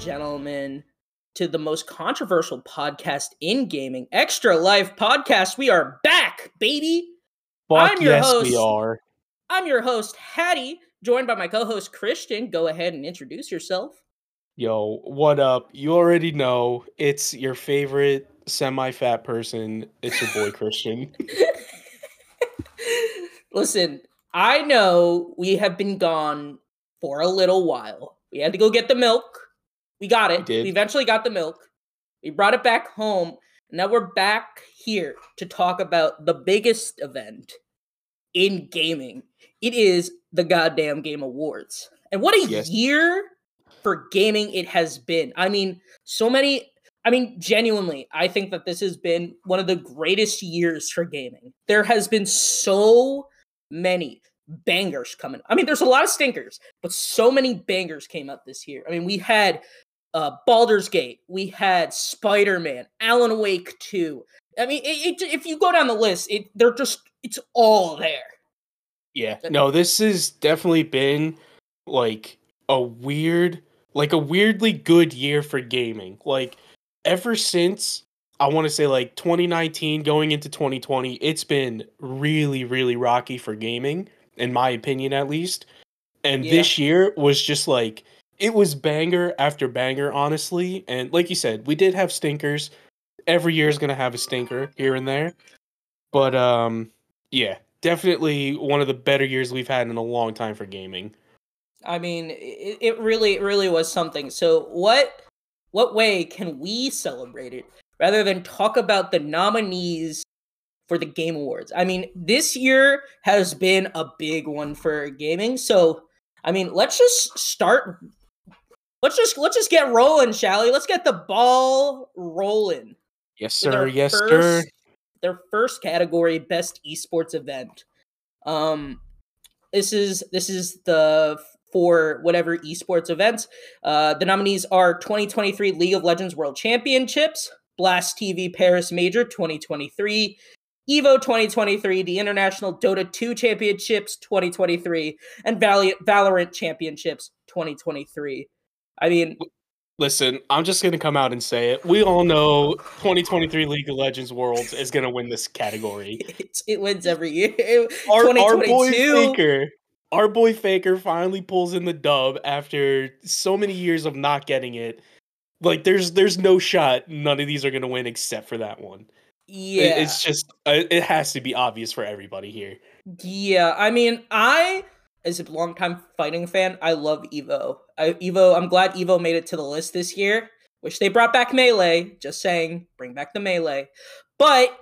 gentlemen, to the most controversial podcast in gaming, Extra Life Podcast. We are back, baby. Fuck yes, we are. I'm your host, Hattie, joined by my co-host, Christian. Go ahead and introduce yourself. Yo, what up? You already know it's your favorite semi-fat person. It's your boy, Christian. Listen, I know we have been gone for a little while. We had to go get the milk. We got it. We eventually got the milk. We brought it back home. And now we're back here to talk about the biggest event in gaming. It is the goddamn Game Awards. And what a year for gaming it has been. Genuinely, I think that this has been one of the greatest years for gaming. There has been so many bangers coming. There's a lot of stinkers, but so many bangers came up this year. We had Baldur's Gate, we had Spider-Man, Alan Wake 2. If you go down the list, it's all there. Yeah, no, this has definitely been like a weirdly good year for gaming. Like, ever since, I want to say, 2019 going into 2020, it's been really, really rocky for gaming, in my opinion at least. And this year was just it was banger after banger, honestly. And like you said, we did have stinkers. Every year is going to have a stinker here and there. But, yeah, definitely one of the better years we've had in a long time for gaming. It really was something. So what way can we celebrate it rather than talk about the nominees for the Game Awards? This year has been a big one for gaming. So, let's just start. Let's just get rolling, shall we? Let's get the ball rolling. Yes, sir. Yes, sir. Their first category, best esports event. This is the for whatever esports events. The nominees are 2023 League of Legends World Championships, Blast TV Paris Major 2023, EVO 2023, the International Dota 2 Championships 2023, and Valorant Championships 2023. Listen, I'm just going to come out and say it. We all know 2023 League of Legends Worlds is going to win this category. It wins every year. Our boy Faker finally pulls in the dub after so many years of not getting it. There's no shot none of these are going to win except for that one. Yeah. It's just, it has to be obvious for everybody here. Yeah, I, as a longtime fighting fan, I love EVO. I'm glad EVO made it to the list this year. Wish they brought back Melee. Just saying, bring back the Melee. But,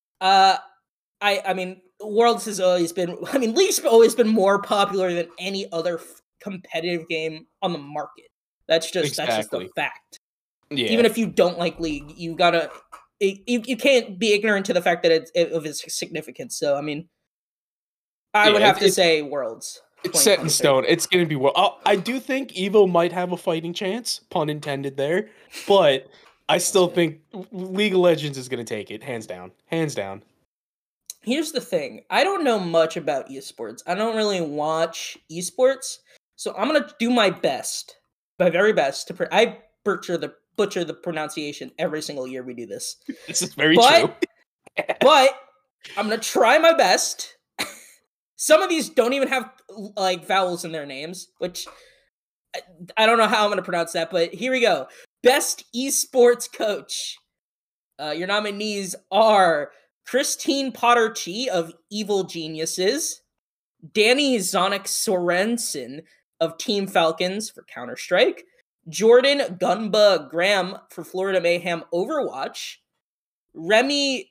Worlds has always been, League's always been more popular than any other competitive game on the market. That's just a fact. Yeah. Even if you don't like League, you can't be ignorant to the fact that of its significance. So, I would have to say Worlds. It's set in stone. It's going to be World. I do think EVO might have a fighting chance, pun intended there, but I still think League of Legends is going to take it, hands down. Hands down. Here's the thing. I don't know much about esports. I don't really watch esports, so I'm going to do my best, my very best, I butcher the pronunciation every single year we do this. This is very true. But I'm going to try my best. Some of these don't even have vowels in their names, which I don't know how I'm going to pronounce that, but here we go. Best esports coach. Your nominees are Christine Potter-Chi of Evil Geniuses, Danny Zonic Sorensen of Team Falcons for Counter-Strike, Jordan Gunba Graham for Florida Mayhem Overwatch, Remy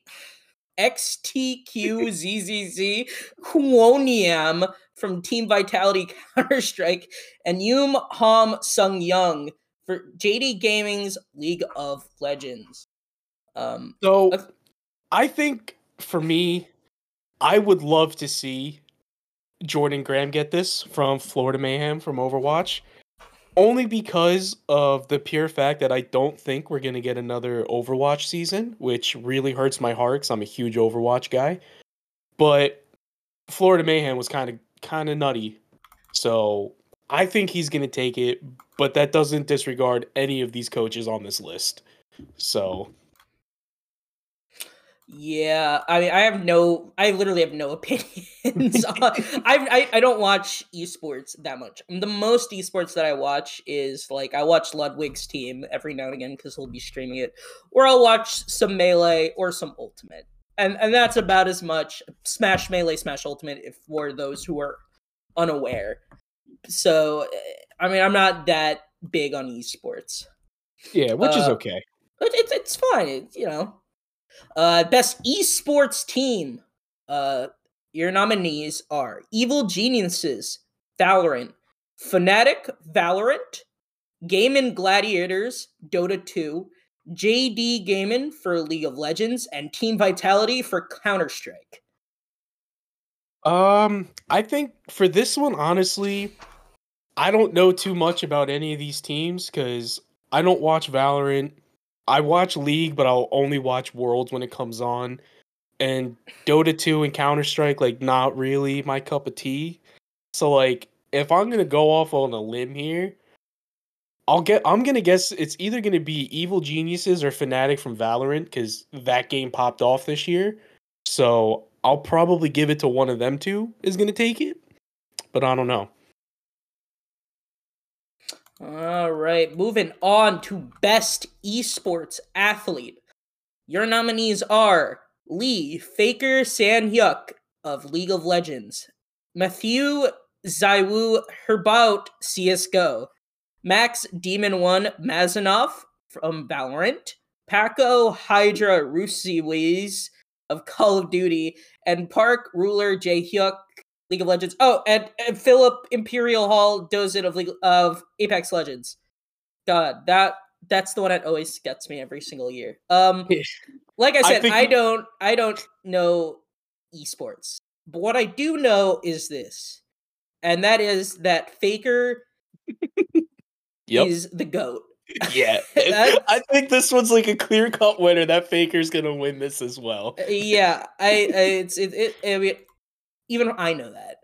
XTQZZZ Kwoniam from Team Vitality Counter-Strike, and Yum Hom Sung Young for JD Gaming's League of Legends. I think, for me, I would love to see Jordan Graham get this from Florida Mayhem from Overwatch. Only because of the pure fact that I don't think we're going to get another Overwatch season, which really hurts my heart because I'm a huge Overwatch guy. But Florida Mayhem was kind of nutty. So I think he's going to take it, but that doesn't disregard any of these coaches on this list. So, Yeah, I mean, I literally have no opinions. I don't watch esports that much. The most esports that I watch is like I watch Ludwig's team every now and again because he'll be streaming it, or I'll watch some Melee or some Ultimate, and that's about as much. Smash Melee, Smash Ultimate, if for those who are unaware. So, I mean, I'm not that big on esports. yeah, which is Uh, okay. it's fine. You know. Best esports team. Your nominees are Evil Geniuses, Valorant, Fnatic, Valorant, Game Gladiators, Dota 2, JD Gaming for League of Legends, and Team Vitality for Counter Strike. I think for this one, honestly, I don't know too much about any of these teams because I don't watch Valorant. I watch League, but I'll only watch Worlds when it comes on. And Dota 2 and Counter-Strike, like, not really my cup of tea. So, like, if I'm gonna go off on a limb here, I'm gonna guess it's either gonna be Evil Geniuses or Fnatic from Valorant, because that game popped off this year. So I'll probably give it to one of them two is gonna take it. But I don't know. All right, moving on to Best Esports Athlete. Your nominees are Lee Faker San-hyuk of League of Legends, Matthew Zaiwu Herbout CSGO, Max Demon 1 Mazanov from Valorant, Paco Hydra Rusiwiz of Call of Duty, and Park Ruler Jae-hyuk League of Legends. Oh, and Philip Imperial Hall Dozin of Apex Legends. God, that's the one that always gets me every single year. Like I said, I don't know esports. But what I do know is this. And that is that Faker Yep. is the GOAT. Yeah. I think this one's like a clear-cut winner. That Faker's gonna win this as well. Yeah, I mean, even I know that.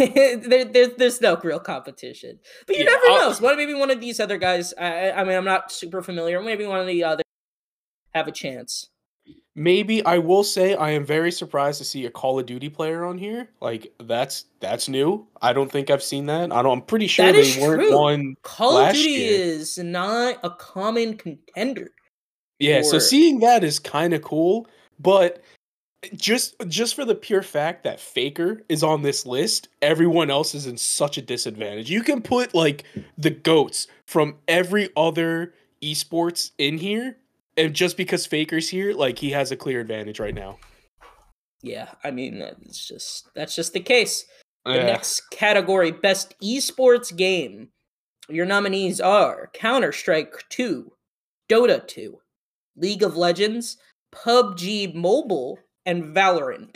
There's no real competition. But you never know. So maybe one of these other guys, I mean, I'm not super familiar. Maybe one of the other have a chance. Maybe I will say I am very surprised to see a Call of Duty player on here. Like that's new. I don't think I've seen that. I'm pretty sure that they weren't true. one Call last of Duty year. is not a common contender. Yeah, so seeing that is kind of cool, but just for the pure fact that Faker is on this list, everyone else is in such a disadvantage. You can put like the GOATs from every other esports in here, and just because Faker's here, like he has a clear advantage right now. Yeah, I mean that's just the case. The next category, best esports game. Your nominees are Counter-Strike 2, Dota 2, League of Legends, PUBG Mobile, and Valorant.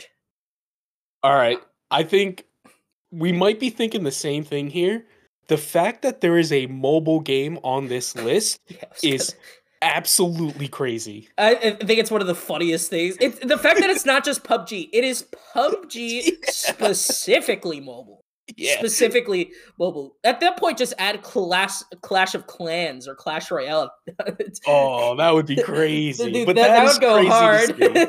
All right. I think we might be thinking the same thing here. The fact that there is a mobile game on this list is absolutely crazy. I think it's one of the funniest things. It's the fact that it's not just PUBG. It is PUBG specifically mobile. Yeah. Specifically mobile. At that point, just add Clash of Clans or Clash Royale. Oh, that would be crazy. Dude, but that would go hard.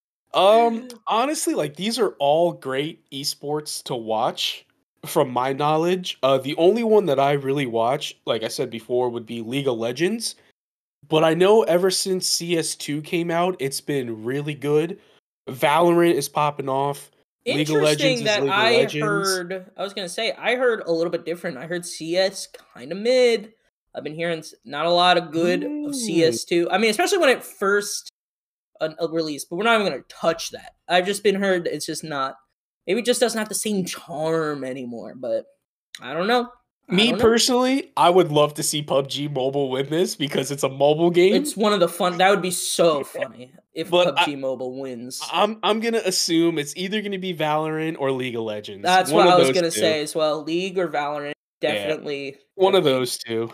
Honestly, like these are all great esports to watch from my knowledge. The only one that I really watch, like I said before, would be League of Legends. But I know ever since CS2 came out, it's been really good. Valorant is popping off. League of Legends is League of Legends. I was gonna say, I heard a little bit different. I heard CS kind of mid. I've been hearing not a lot of good of CS2. I mean, especially when it first released, but we're not even gonna touch that. I've just been heard it's just not. Maybe it just doesn't have the same charm anymore. But I don't know. Me personally, I would love to see PUBG Mobile win this because it's a mobile game. It's one of the fun. That would be so funny if PUBG Mobile wins. I'm gonna assume it's either gonna be Valorant or League of Legends. That's what I was gonna say as well. League or Valorant, definitely one of those two.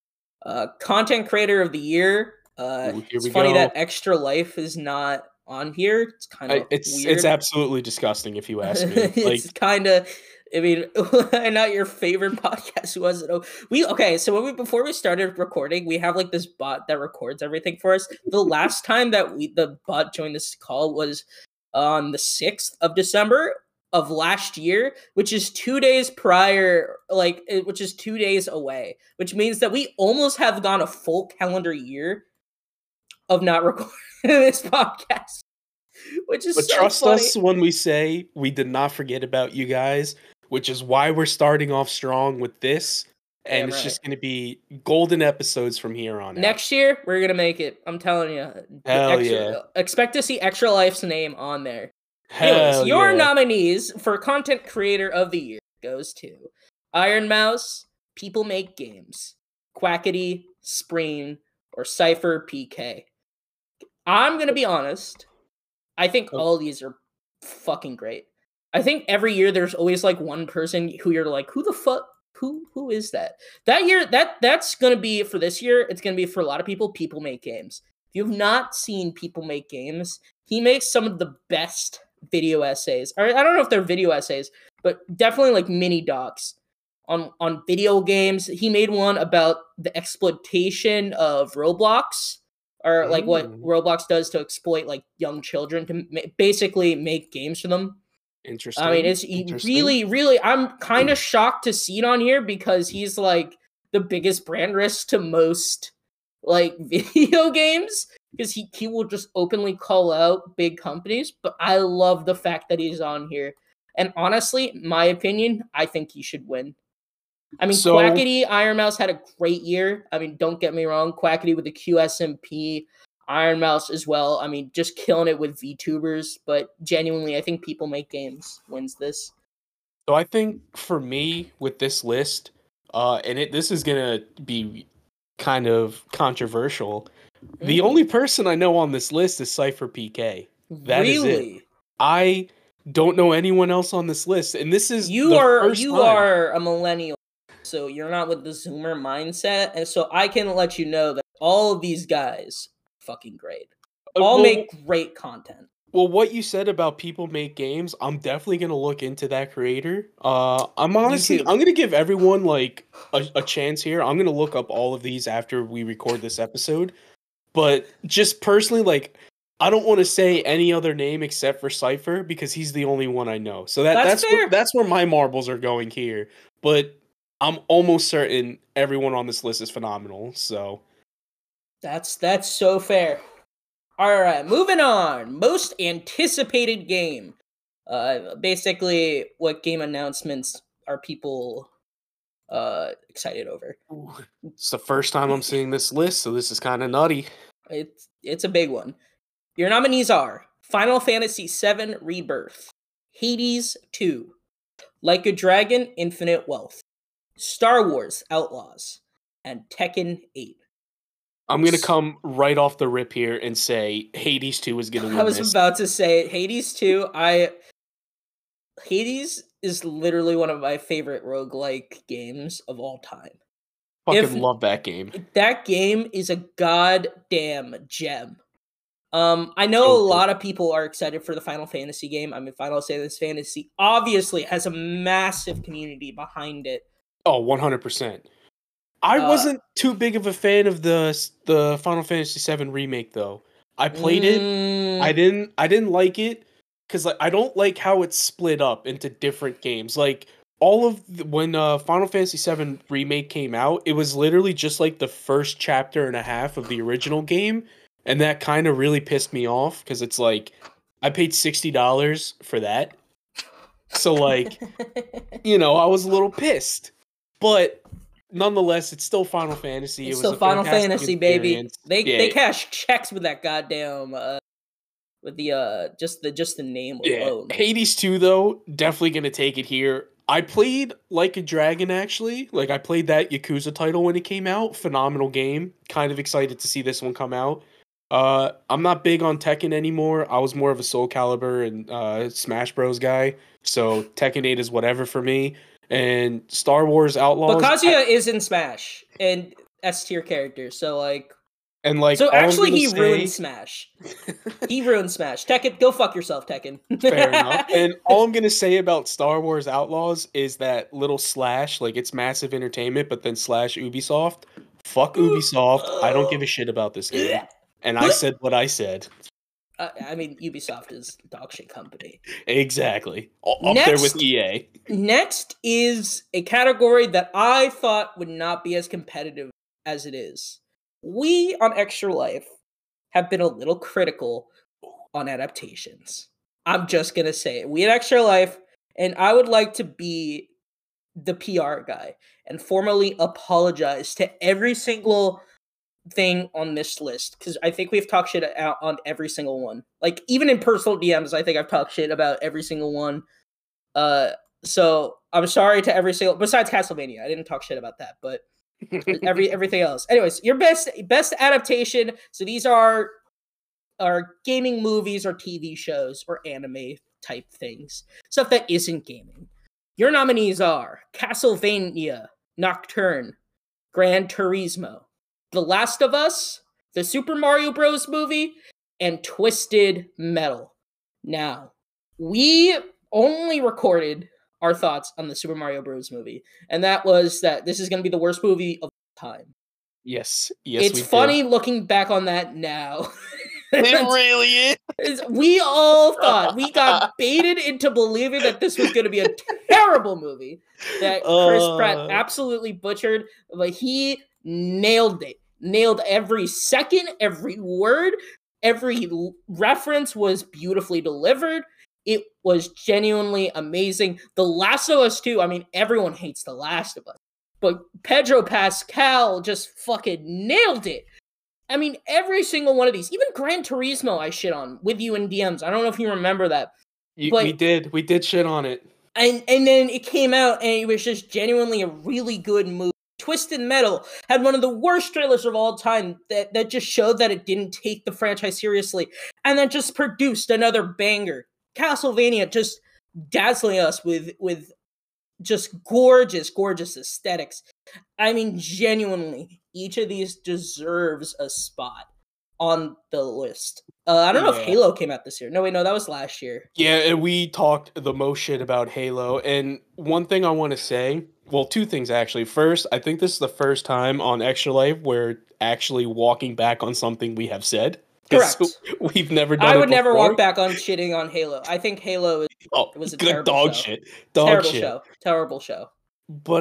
Content Creator of the Year. It's funny that Extra Life is not on here. It's kind of weird. It's absolutely disgusting if you ask me. It's kind of I mean, not your favorite podcast was it? So before we started recording, we have like this bot that records everything for us. The last time that the bot joined this call was on the 6th of December of last year, which is 2 days prior, which is 2 days away, which means that we almost have gone a full calendar year of not recording this podcast. Which is but so trust funny. us when we say we did not forget about you guys, which is why we're starting off strong with this. And it's just going to be golden episodes from here on out. Next year, we're going to make it. I'm telling you. Yeah. Expect to see Extra Life's name on there. Hell your nominees for Content Creator of the Year goes to Iron Mouse, People Make Games, Quackity, Spreen, or Cypher PK. I'm going to be honest. I think all of these are fucking great. I think every year there's always like one person who you're like, who the fuck, who is that? That year, that's gonna be for this year. It's gonna be for a lot of people. People Make Games. If you've not seen People Make Games, he makes some of the best video essays. Or I don't know if they're video essays, but definitely like mini docs on video games. He made one about the exploitation of Roblox. Or like what Roblox does to exploit like young children to basically make games for them. Interesting. I mean, it's really. I'm kind of shocked to see it on here because he's like the biggest brand risk to most like video games because he will just openly call out big companies. But I love the fact that he's on here. And honestly, my opinion, I think he should win. I mean, Quackity, Iron Mouse had a great year. I mean, don't get me wrong. Quackity with the QSMP, Iron Mouse as well. I mean, just killing it with VTubers. But genuinely, I think People Make Games wins this. So I think for me with this list, this is gonna be kind of controversial. The only person I know on this list is Cypher PK. That is it. I don't know anyone else on this list, and this is you are a millennial. So you're not with the Zoomer mindset, and so I can let you know that all of these guys are fucking great. All make great content. Well, what you said about People Make Games, I'm definitely gonna look into that creator. I'm gonna give everyone like a chance here. I'm gonna look up all of these after we record this episode. But just personally, like, I don't want to say any other name except for Cypher because he's the only one I know. So that's where my marbles are going here. But I'm almost certain everyone on this list is phenomenal, so that's so fair. All right, moving on. Most anticipated game. Basically, what game announcements are people excited over? It's the first time I'm seeing this list, so this is kind of nutty. It's a big one. Your nominees are Final Fantasy VII Rebirth, Hades 2, Like a Dragon: Infinite Wealth, Star Wars Outlaws, and Tekken 8. I'm going to come right off the rip here and say Hades 2 is going to win. I was about to say Hades 2. Hades is literally one of my favorite roguelike games of all time. Love that game. That game is a goddamn gem. I know a lot of people are excited for the Final Fantasy game. I mean, Final Fantasy obviously has a massive community behind it. Oh, 100%. I wasn't too big of a fan of the Final Fantasy VII remake though. I played it. I didn't like it because like I don't like how it's split up into different games. Like when Final Fantasy VII remake came out, it was literally just like the first chapter and a half of the original game, and that kind of really pissed me off because it's like I paid $60 for that, so like I was a little pissed, but. Nonetheless, it's still Final Fantasy. It's still Final Fantasy, baby. They cash checks with that goddamn with the just the name alone. Hades 2 though, definitely gonna take it here. I played Like a Dragon actually. Like I played that Yakuza title when it came out. Phenomenal game. Kind of excited to see this one come out. I'm not big on Tekken anymore. I was more of a Soul Calibur and Smash Bros guy. So Tekken 8 is whatever for me. And Star Wars Outlaws. But Kazuya is in Smash and S tier character, so like. And like, So all I'm actually, gonna he ruined say, Smash. He ruined Smash. Tekken, go fuck yourself, Tekken. fair enough. And all I'm gonna say about Star Wars Outlaws is that little slash, like it's massive entertainment, but then slash Ubisoft. Fuck Ubisoft. I don't give a shit about this game. And I said what I said. I mean, Ubisoft is a dog shit company. Exactly. Up there with EA. Next is a category that I thought would not be as competitive as it is. We on Extra Life have been a little critical on adaptations. I'm just gonna say it. We at Extra Life, and I would like to be the PR guy and formally apologize to every single thing on this list because I think we've talked shit out on every single one. Like even in personal DMs, I think I've talked shit about every single one. So I'm sorry to every single besides Castlevania. I didn't talk shit about that, but everything else. Anyways, your best adaptation. So these are gaming movies or TV shows or anime type things. Stuff that isn't gaming. Your nominees are Castlevania, Nocturne, Gran Turismo, The Last of Us, the Super Mario Bros. Movie, and Twisted Metal. Now, we only recorded our thoughts on the Super Mario Bros. Movie, and that was that this is going to be the worst movie of time. Yes, It's funny looking back on that now. It really is. We all thought we got baited into believing that this was going to be a terrible movie that Chris Pratt absolutely butchered, but he nailed it. Nailed every second, every word, every reference was beautifully delivered. It was genuinely amazing. The Last of Us 2, I mean, everyone hates The Last of Us, but Pedro Pascal just fucking nailed it. I mean, every single one of these, even Gran Turismo, I shit on with you in DMs. I don't know if you remember that. We did shit on it. And then it came out, and it was just genuinely a really good movie. Twisted Metal had one of the worst trailers of all time that just showed that it didn't take the franchise seriously, and then just produced another banger. Castlevania just dazzling us with just gorgeous aesthetics. I mean, genuinely, each of these deserves a spot on the list. I don't know if Halo came out this year. No, wait, no, that was last year. Yeah, and we talked the most shit about Halo. And one thing I want to say, well, two things actually. First, I think this is the first time on Extra Life we're actually walking back on something we have said. Correct. We've never done it I would before. never walk back on shitting on Halo. I think Halo was a terrible dog show. shit. Terrible show. But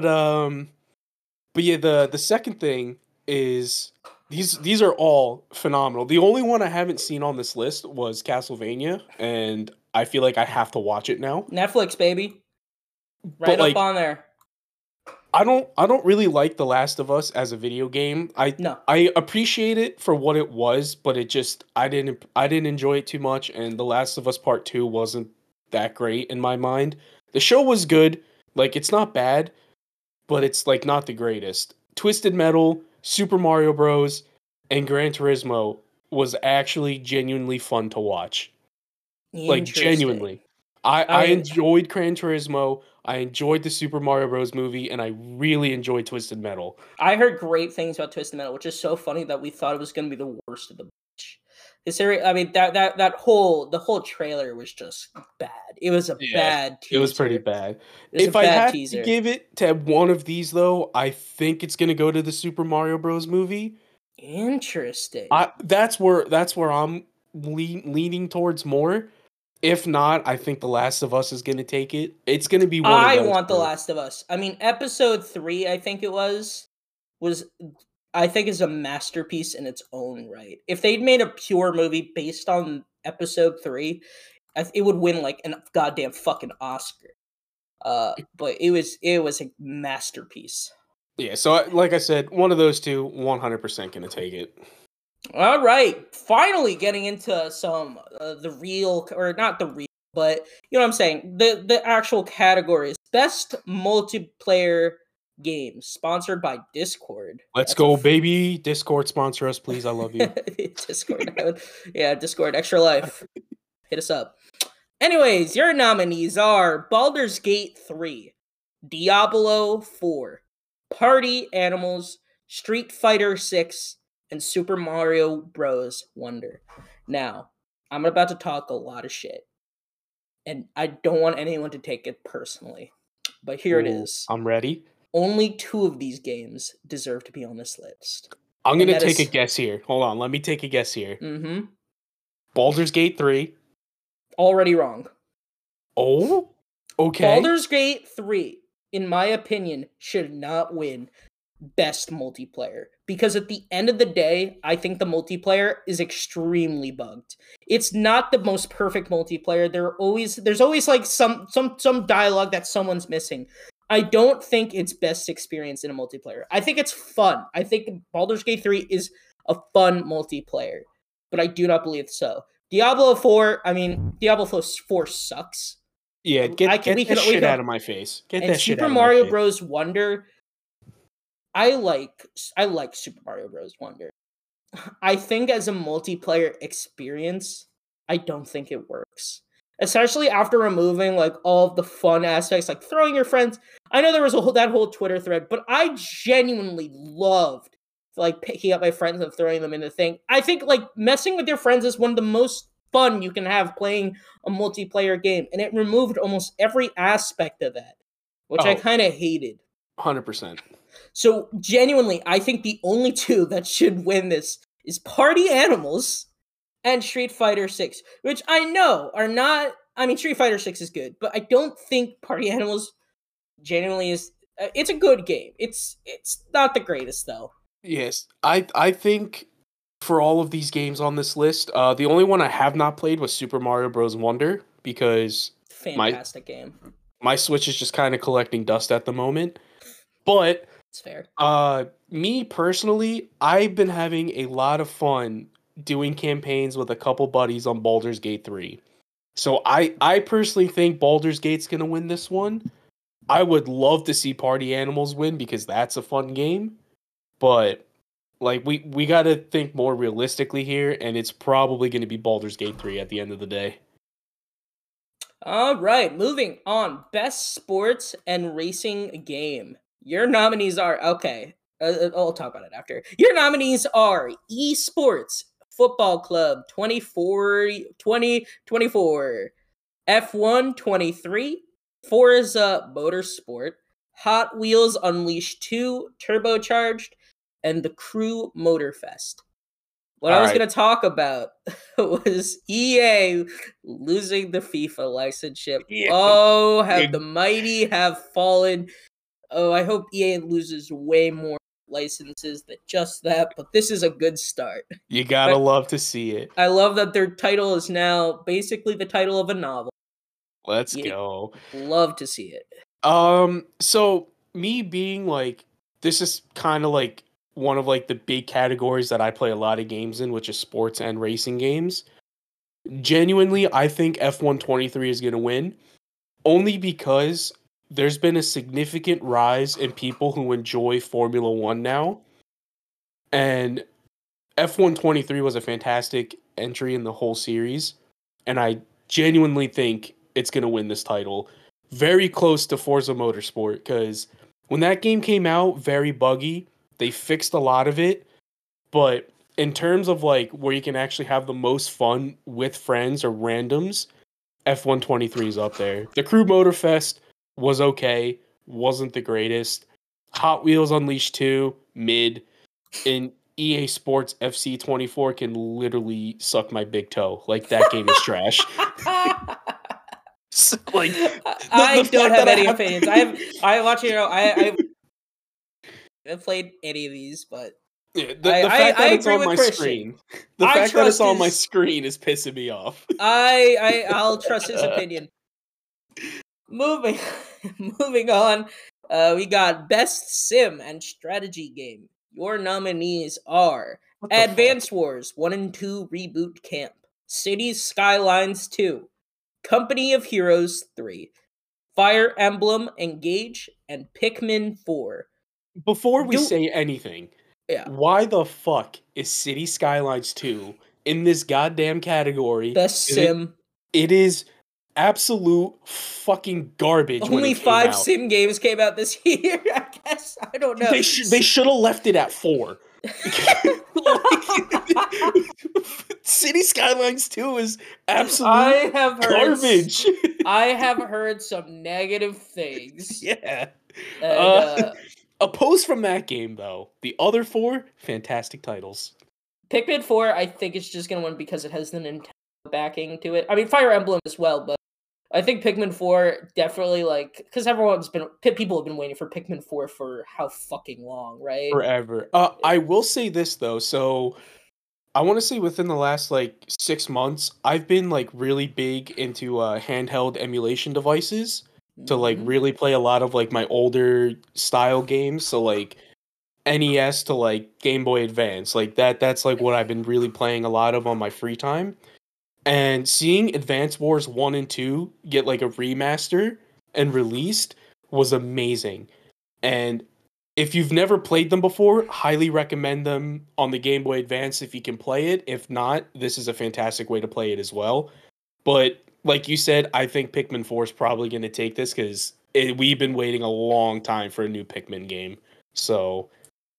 yeah, the second thing is these are all phenomenal. The only one I haven't seen on this list was Castlevania, and I feel like I have to watch it now. Netflix, baby. Right up on there. I don't really like The Last of Us as a video game. I appreciate it for what it was, but it just I didn't enjoy it too much, and The Last of Us Part 2 wasn't that great in my mind. The show was good, like it's not bad, but it's like not the greatest. Twisted Metal, Super Mario Bros, and Gran Turismo was actually genuinely fun to watch. Like genuinely. I enjoyed Gran Turismo, I enjoyed the Super Mario Bros movie, and I really enjoyed Twisted Metal. I heard great things about Twisted Metal, which is so funny that we thought it was going to be the worst of the bunch. I mean, the whole trailer was just bad. It was a bad teaser. It was pretty bad. If I had to give it to one of these, though, I think it's going to go to the Super Mario Bros movie. Interesting. That's where I'm leaning towards more. If not, I think The Last of Us is going to take it. It's going to be one of those. I want The Last of Us. I mean, episode 3, I think it was I think is a masterpiece in its own right. If they'd made a pure movie based on episode 3, it would win like a goddamn fucking Oscar. But it was a masterpiece. Yeah, so like I said, one of those two, 100% going to take it. All right, finally getting into some the real, or not the real, but you know what I'm saying, the actual categories. Best multiplayer games, sponsored by Discord. Let's go, baby. Discord, sponsor us, please. I love you. Discord. Yeah, Discord, Extra Life. Hit us up. Anyways, your nominees are Baldur's Gate 3, Diablo 4, Party Animals, Street Fighter 6, and Super Mario Bros. Wonder. Now, I'm about to talk a lot of shit, and I don't want anyone to take it personally, but here it Ooh, is. I'm ready. Only 2 of these games deserve to be on this list. I'm And gonna that take a is- guess here. Hold on, let me take a guess here. Mm-hmm. Baldur's Gate 3. Already wrong. Oh, okay. Baldur's Gate 3, in my opinion, should not win best multiplayer, because at the end of the day, I think the multiplayer is extremely bugged. It's not the most perfect multiplayer. There's always like some dialogue that someone's missing. I don't think it's best experience in a multiplayer. I think it's fun. I think Baldur's Gate 3 is a fun multiplayer, but I do not believe so. Diablo 4, Diablo 4 sucks. Yeah, We get can- that shit out of my face. Get and that shit Super out of Mario my face. Bros. Wonder, I like Super Mario Bros. Wonder. I think as a multiplayer experience, I don't think it works. Especially after removing like all of the fun aspects, like throwing your friends. I know there was that whole Twitter thread, but I genuinely loved like picking up my friends and throwing them in the thing. I think like messing with your friends is one of the most fun you can have playing a multiplayer game, and it removed almost every aspect of that, which I Oh. kind of hated. 100%. So genuinely, I think the only 2 that should win this is Party Animals and Street Fighter 6, which I know are not. I mean, Street Fighter 6 is good, but I don't think Party Animals genuinely is. It's a good game. It's not the greatest though. Yes, I think for all of these games on this list, the only one I have not played was Super Mario Bros. Wonder because Fantastic game. my Switch is just kind of collecting dust at the moment. But It's fair. me personally, I've been having a lot of fun doing campaigns with a couple buddies on Baldur's Gate 3. So I personally think Baldur's Gate's going to win this one. I would love to see Party Animals win because that's a fun game. But like we got to think more realistically here, and it's probably going to be Baldur's Gate 3 at the end of the day. All right, moving on. Best sports and racing game. Your nominees are okay. I'll talk about it after. Your nominees are Esports Football Club 2024, F1 23, Forza Motorsport, Hot Wheels Unleashed 2 Turbocharged, and the Crew Motorfest. What I was going to talk about was EA losing the FIFA licenseship. Yeah. Oh, have the mighty have fallen. Oh, I hope EA loses way more licenses than just that, but this is a good start. You gotta love to see it. I love that their title is now basically the title of a novel. Let's go. Love to see it. So me being like, this is kind of like one of like the big categories that I play a lot of games in, which is sports and racing games. Genuinely, I think F1 23 is going to win only because there's been a significant rise in people who enjoy Formula 1 now. And F1 23 was a fantastic entry in the whole series. And I genuinely think it's going to win this title. Very close to Forza Motorsport, because when that game came out, very buggy. They fixed a lot of it. But in terms of like where you can actually have the most fun with friends or randoms, F1 23 is up there. The Crew Motorfest was okay, wasn't the greatest. Hot Wheels Unleashed 2, mid. And EA Sports FC 24 can literally suck my big toe. Like, that game is trash. So, like, I don't have any opinions. I watch it. I haven't played any of these, but yeah, the fact that it's on my Christian. screen. The fact that it's on my screen is pissing me off. I'll trust his opinion. Moving on. We got Best Sim and Strategy Game. Your nominees are Advance Wars 1 and 2 Reboot Camp, Cities Skylines 2, Company of Heroes 3, Fire Emblem Engage, and Pikmin 4. Before we say anything, yeah, why the fuck is City Skylines 2 in this goddamn category? Best Sim. It is absolute fucking garbage. Only 5 sim games came out this year, I guess. I don't know. They should have left it at 4. City Skylines 2 is absolute I have heard garbage. I have heard some negative things. Yeah. And A post from that game, though. The other 4, fantastic titles. Pikmin 4, I think it's just gonna win because it has the Nintendo backing to it. I mean, Fire Emblem as well, but I think Pikmin 4 definitely, like, because people have been waiting for Pikmin 4 for how fucking long, right? Forever. I will say this, though. So, I want to say within the last, like, 6 months, I've been, like, really big into handheld emulation devices to, like, Mhm. really play a lot of, like, my older style games. So, like, NES to, like, Game Boy Advance. Like, that's, like, what I've been really playing a lot of on my free time. And seeing Advance Wars 1 and 2 get like a remaster and released was amazing. And if you've never played them before, highly recommend them on the Game Boy Advance if you can play it. If not, this is a fantastic way to play it as well. But like you said, I think Pikmin 4 is probably going to take this because we've been waiting a long time for a new Pikmin game. So,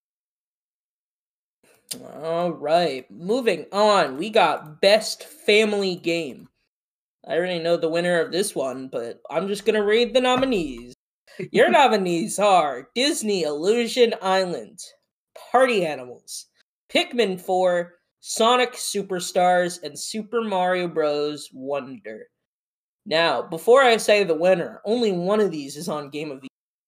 All right, moving on. We got Best Family Game. I already know the winner of this one, but I'm just gonna read the nominees. Your nominees are Disney Illusion Island, Party Animals, Pikmin 4, Sonic Superstars, and Super Mario Bros. Wonder. Now, before I say the winner, only one of these is on Game of the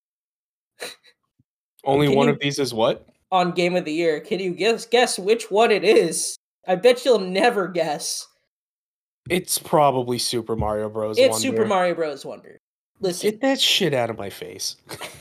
only Can one you of these is what? on Game of the Year? Can you guess which one it is? I bet you'll never guess. It's probably Super Mario Bros. It's Super Wonder. Mario Bros. Wonder. Listen, Get that shit out of my face.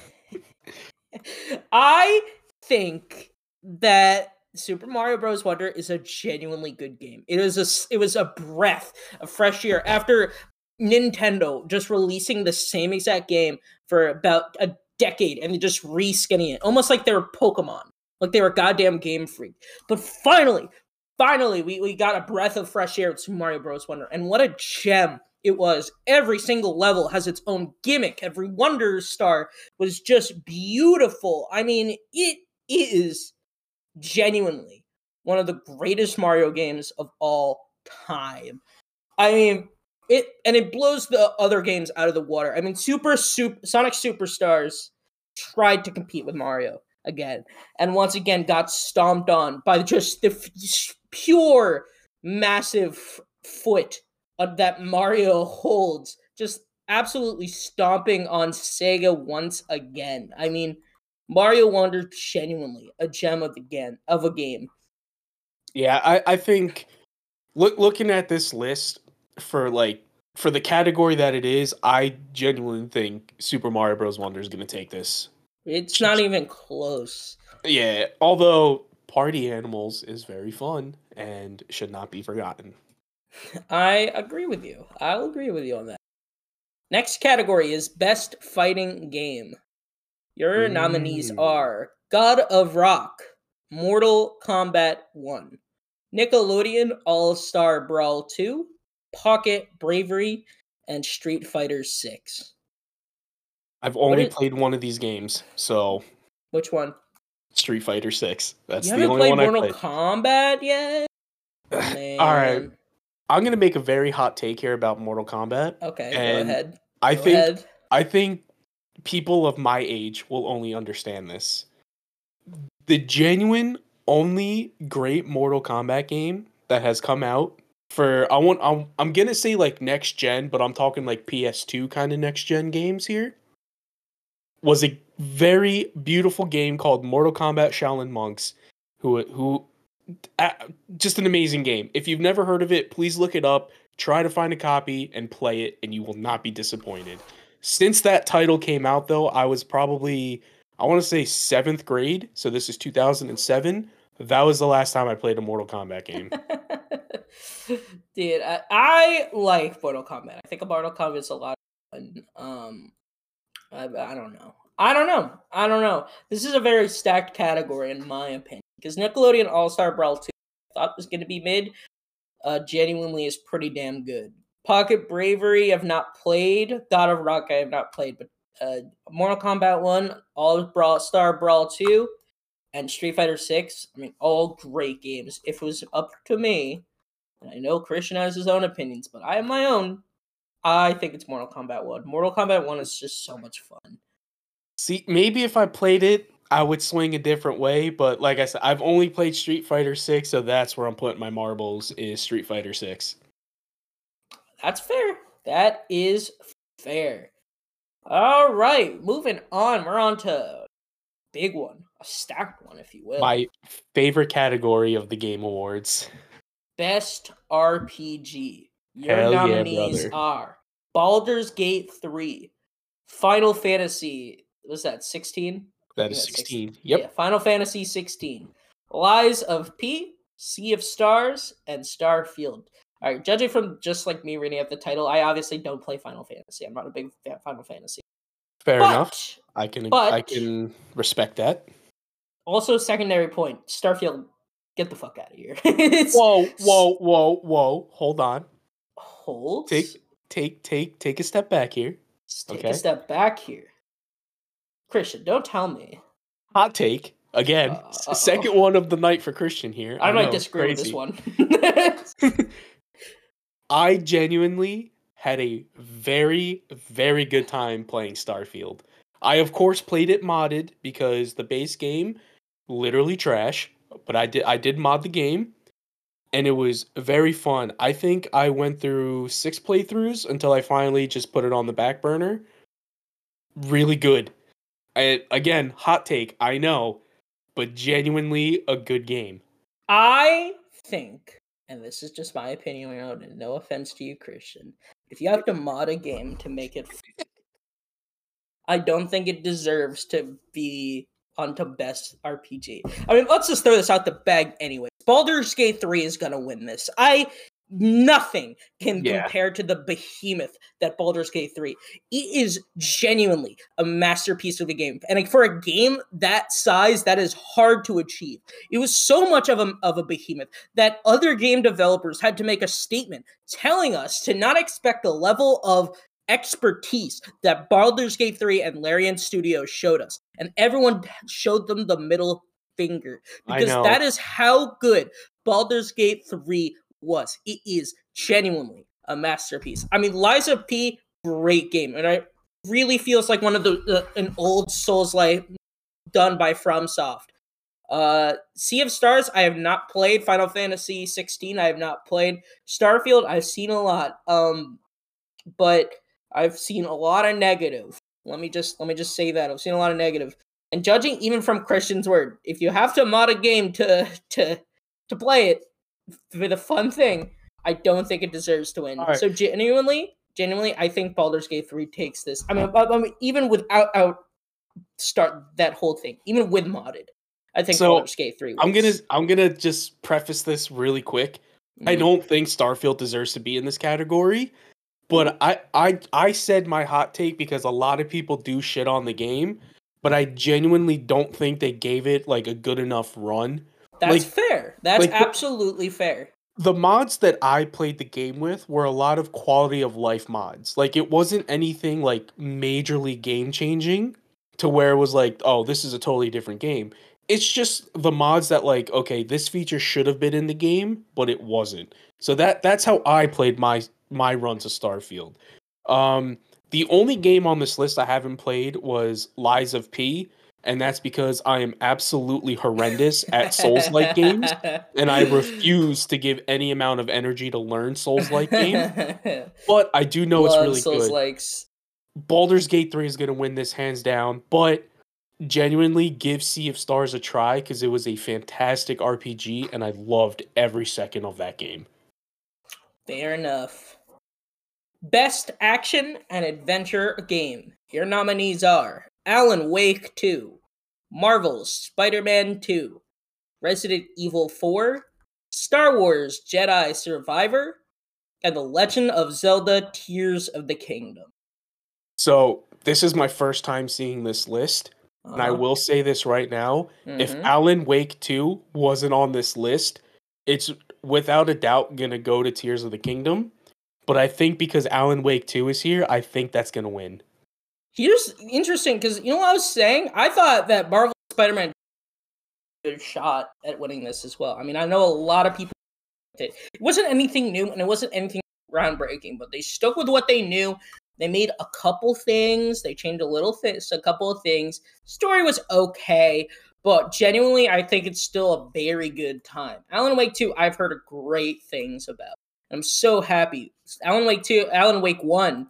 I think that Super Mario Bros. Wonder is a genuinely good game. It was a breath of fresh air after Nintendo just releasing the same exact game for about a decade and just reskinning it, almost like they were Pokemon, like they were goddamn Game Freak. But finally, we got a breath of fresh air with Super Mario Bros. Wonder, and what a gem it was. Every single level has its own gimmick. Every Wonder Star was just beautiful. I mean, it is genuinely one of the greatest Mario games of all time. I mean, it blows the other games out of the water. I mean, Sonic Superstars tried to compete with Mario again, and once again got stomped on by just the pure massive foot that Mario holds, just absolutely stomping on Sega once again. I mean, Mario Wonder genuinely a gem of a game. Yeah, I think looking at this list for for the category that it is, I genuinely think Super Mario Bros. Wonder is going to take this. It's not even close. Yeah, although Party Animals is very fun and should not be forgotten. I agree with you. I'll agree with you on that. Next category is Best Fighting Game. Your nominees Mm. are God of Rock, Mortal Kombat 1, Nickelodeon All Star Brawl 2, Pocket Bravery, and Street Fighter 6. I've What only is played one of these games, so which one? Street Fighter 6. You That's the haven't only played one I Mortal played. Kombat yet? All right, Man. I'm going to make a very hot take here about Mortal Kombat, Okay, go and ahead. I Go think ahead. I think people of my age will only understand this. The genuine only great Mortal Kombat game that has come out for I'm gonna say like next gen, but I'm talking like PS2 kind of next gen games here, was a very beautiful game called Mortal Kombat Shaolin Monks, who uh, just an amazing game. If you've never heard of it, please look it up, try to find a copy and play it, and you will not be disappointed. Since that title came out, though, I was probably, I want to say 7th grade, so this is 2007. That was the last time I played a Mortal Kombat game. Dude, I like Mortal Kombat. I think Mortal Kombat is a lot of fun. I don't know. I don't know. This is a very stacked category in my opinion because Nickelodeon All Star Brawl 2 I thought was going to be mid. Genuinely is pretty damn good. Pocket Bravery I've not played. God of Rock I have not played, but Mortal Kombat 1, All Brawl Star Brawl 2, and Street Fighter 6. I mean, all great games. If it was up to me, and I know Christian has his own opinions, but I have my own, I think it's Mortal Kombat 1. Mortal Kombat 1 is just so much fun. See, maybe if I played it, I would swing a different way, but like I said, I've only played Street Fighter 6, so that's where I'm putting my marbles, is Street Fighter 6. That's fair. That is fair. All right, moving on. We're on to big one, a stacked one, if you will. My favorite category of the Game Awards. Best RPG. Your Hell yeah, nominees brother. are Baldur's Gate 3, Final Fantasy, was that 16? That is 16. Yep. Yeah, Final Fantasy 16, Lies of P, Sea of Stars, and Starfield. All right, judging from just like me reading up the title, I obviously don't play Final Fantasy. I'm not a big fan of Final Fantasy. Fair But- enough. I can respect that. Also, secondary point, Starfield, get the fuck out of here. Whoa. Hold on. Hold. Take a step back here. Take okay. a step back here. Christian, don't tell me. Hot take. Again, second one of the night for Christian here. I might know, disagree with crazy. this one. I genuinely had a very, very good time playing Starfield. I, of course, played it modded because the base game, literally trash. But I did mod the game, and it was very fun. I think I went through 6 playthroughs until I finally just put it on the back burner. Really good. Again, hot take, I know, but genuinely a good game. I think, and this is just my opinion, and no offense to you, Christian, if you have to mod a game to make it, I don't think it deserves to be onto best RPG. I mean, let's just throw this out the bag anyway. Baldur's Gate 3 is gonna win this. Nothing can compare to the behemoth that Baldur's Gate 3. It is genuinely a masterpiece of a game. And for a game that size, that is hard to achieve. It was so much of a behemoth that other game developers had to make a statement telling us to not expect the level of expertise that Baldur's Gate 3 and Larian Studios showed us. And everyone showed them the middle finger. Because that is how good Baldur's Gate 3 was. It is genuinely a masterpiece. I mean, Lies of P, great game. And it really feels like one of an old Souls-like done by FromSoft. Sea of Stars, I have not played. Final Fantasy 16, I have not played. Starfield, I've seen a lot. But I've seen a lot of negative. Let me just say that. I've seen a lot of negative. And judging even from Christian's word, if you have to mod a game to play it for the fun thing, I don't think it deserves to win. Right. So genuinely, I think Baldur's Gate 3 takes this. I mean even without start that whole thing, even with modded, I think Baldur's Gate 3 wins. I'm gonna just preface this really quick. I don't think Starfield deserves to be in this category. But I said my hot take because a lot of people do shit on the game, but I genuinely don't think they gave it like a good enough run. That's fair. That's absolutely fair. The mods that I played the game with were a lot of quality of life mods. Like, it wasn't anything like majorly game changing to where it was like, oh, this is a totally different game. It's just the mods that like, okay, this feature should have been in the game, but it wasn't. So that's how I played my runs of Starfield. The only game on this list I haven't played was Lies of P, and that's because I am absolutely horrendous at Souls-like games, and I refuse to give any amount of energy to learn Souls-like games. But I do know it's really Souls-likes. Good. Baldur's Gate 3 is going to win this hands down, but genuinely give Sea of Stars a try because it was a fantastic RPG, and I loved every second of that game. Fair enough. Best Action and Adventure Game. Your nominees are Alan Wake 2, Marvel's Spider-Man 2, Resident Evil 4, Star Wars Jedi Survivor, and The Legend of Zelda Tears of the Kingdom. So, this is my first time seeing this list, and I will say this right now. If Alan Wake 2 wasn't on this list, it's without a doubt going to go to Tears of the Kingdom. But I think because Alan Wake 2 is here, I think that's going to win. Here's interesting, because you know what I was saying? I thought that Marvel Spider-Man good shot at winning this as well. I mean, I know a lot of people did. It wasn't anything new and it wasn't anything groundbreaking, but they stuck with what they knew. They made a couple things. They changed a couple of things. Story was okay, but genuinely, I think it's still a very good time. Alan Wake 2, I've heard great things about. I'm so happy. Alan Wake 2, Alan Wake 1,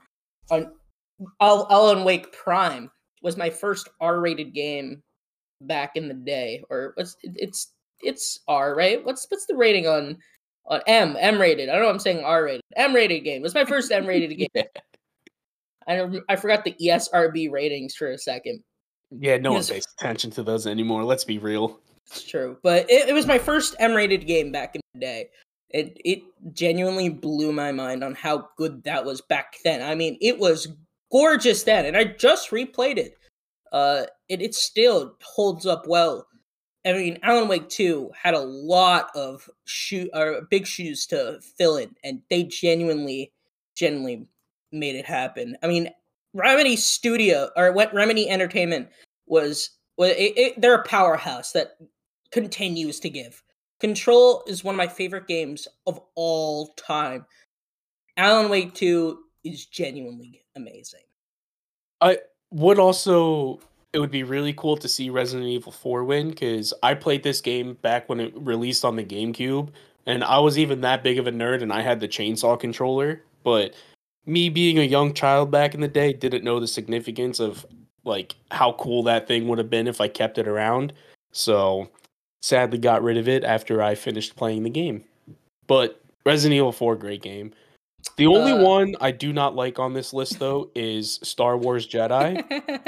Alan Wake Prime was my first R-rated game back in the day. Or it's R, right? What's the rating on M rated? I don't know what I'm saying R rated. M rated game. It was my first M rated game. Yeah. I forgot the ESRB ratings for a second. Yeah, no one pays attention to those anymore. Let's be real. It's true. But it was my first M-rated game back in the day. It genuinely blew my mind on how good that was back then. I mean, it was gorgeous then, and I just replayed it. It still holds up well. I mean, Alan Wake 2 had a lot of big shoes to fill in, and they genuinely made it happen. I mean, Remedy Entertainment they're a powerhouse that continues to give. Control is one of my favorite games of all time. Alan Wake 2 is genuinely amazing. It would be really cool to see Resident Evil 4 win, because I played this game back when it released on the GameCube, and I was even that big of a nerd, and I had the chainsaw controller, but me being a young child back in the day didn't know the significance of like how cool that thing would have been if I kept it around. So sadly got rid of it after I finished playing the game. But Resident Evil 4, great game. The only one I do not like on this list though is Star Wars Jedi.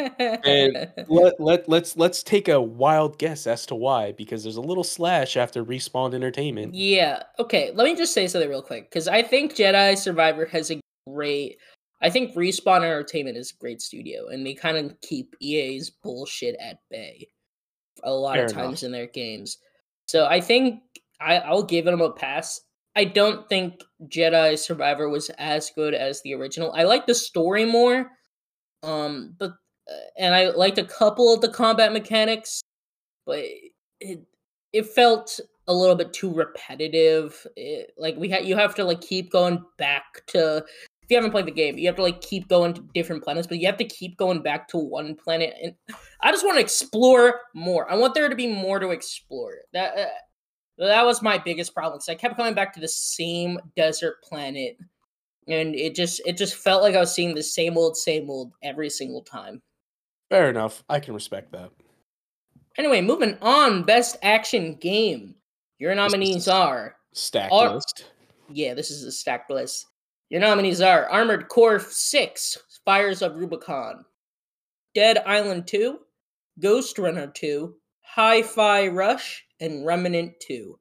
And let's take a wild guess as to why, because there's a little slash after Respawn Entertainment. Yeah. Okay, let me just say something real quick, because I think Jedi Survivor has a great. I think Respawn Entertainment is a great studio, and they kind of keep EA's bullshit at bay a lot of times in their games. So I think I'll give them a pass. I don't think Jedi Survivor was as good as the original. I like the story more, but and I liked a couple of the combat mechanics, but it felt a little bit too repetitive. You have to like keep going back to. If you haven't played the game, you have to like keep going to different planets, but you have to keep going back to one planet. And I just want to explore more. I want there to be more to explore. That was my biggest problem. So I kept coming back to the same desert planet, and it just felt like I was seeing the same old every single time. Fair enough. I can respect that. Anyway, moving on. Best action game. Your nominees are stacked list. Yeah, this is a stacked list. Your nominees are Armored Core 6, Fires of Rubicon, Dead Island 2, Ghost Runner 2, Hi-Fi Rush, and Remnant 2.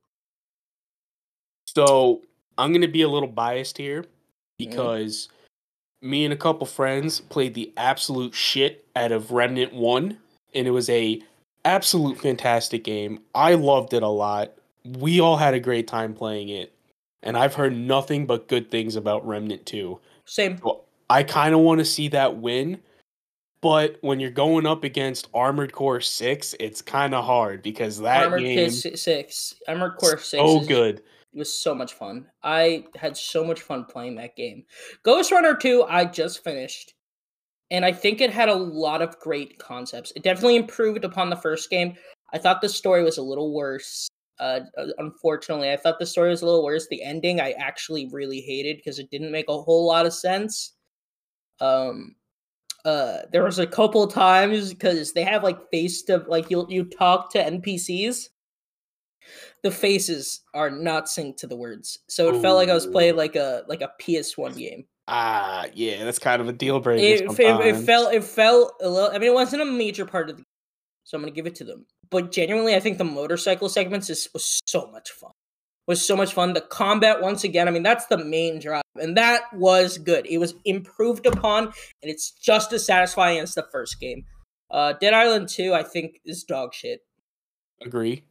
So, I'm going to be a little biased here, because me and a couple friends played the absolute shit out of Remnant 1, and it was a absolute fantastic game. I loved it a lot. We all had a great time playing it. And I've heard nothing but good things about Remnant 2. Same. So I kind of want to see that win. But when you're going up against Armored Core 6, it's kind of hard, because that Armored game... Armored Core 6 so good. It was so much fun. I had so much fun playing that game. Ghost Runner 2, I just finished. And I think it had a lot of great concepts. It definitely improved upon the first game. I thought the story was a little worse. Unfortunately, I thought the story was a little worse. The ending I actually really hated, because it didn't make a whole lot of sense. There was a couple of times, because they have like you talk to NPCs. The faces are not synced to the words, so it felt like I was playing like a PS1 game. Yeah, that's kind of a deal breaker. It felt a little. I mean, it wasn't a major part of the game, so I'm gonna give it to them. But genuinely, I think the motorcycle segments was so much fun. The combat, once again, I mean, that's the main drive, and that was good. It was improved upon, and it's just as satisfying as the first game. Dead Island 2, I think, is dog shit. Agree.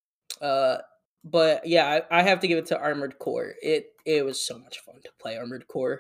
But yeah, I have to give it to Armored Core. It was so much fun to play Armored Core.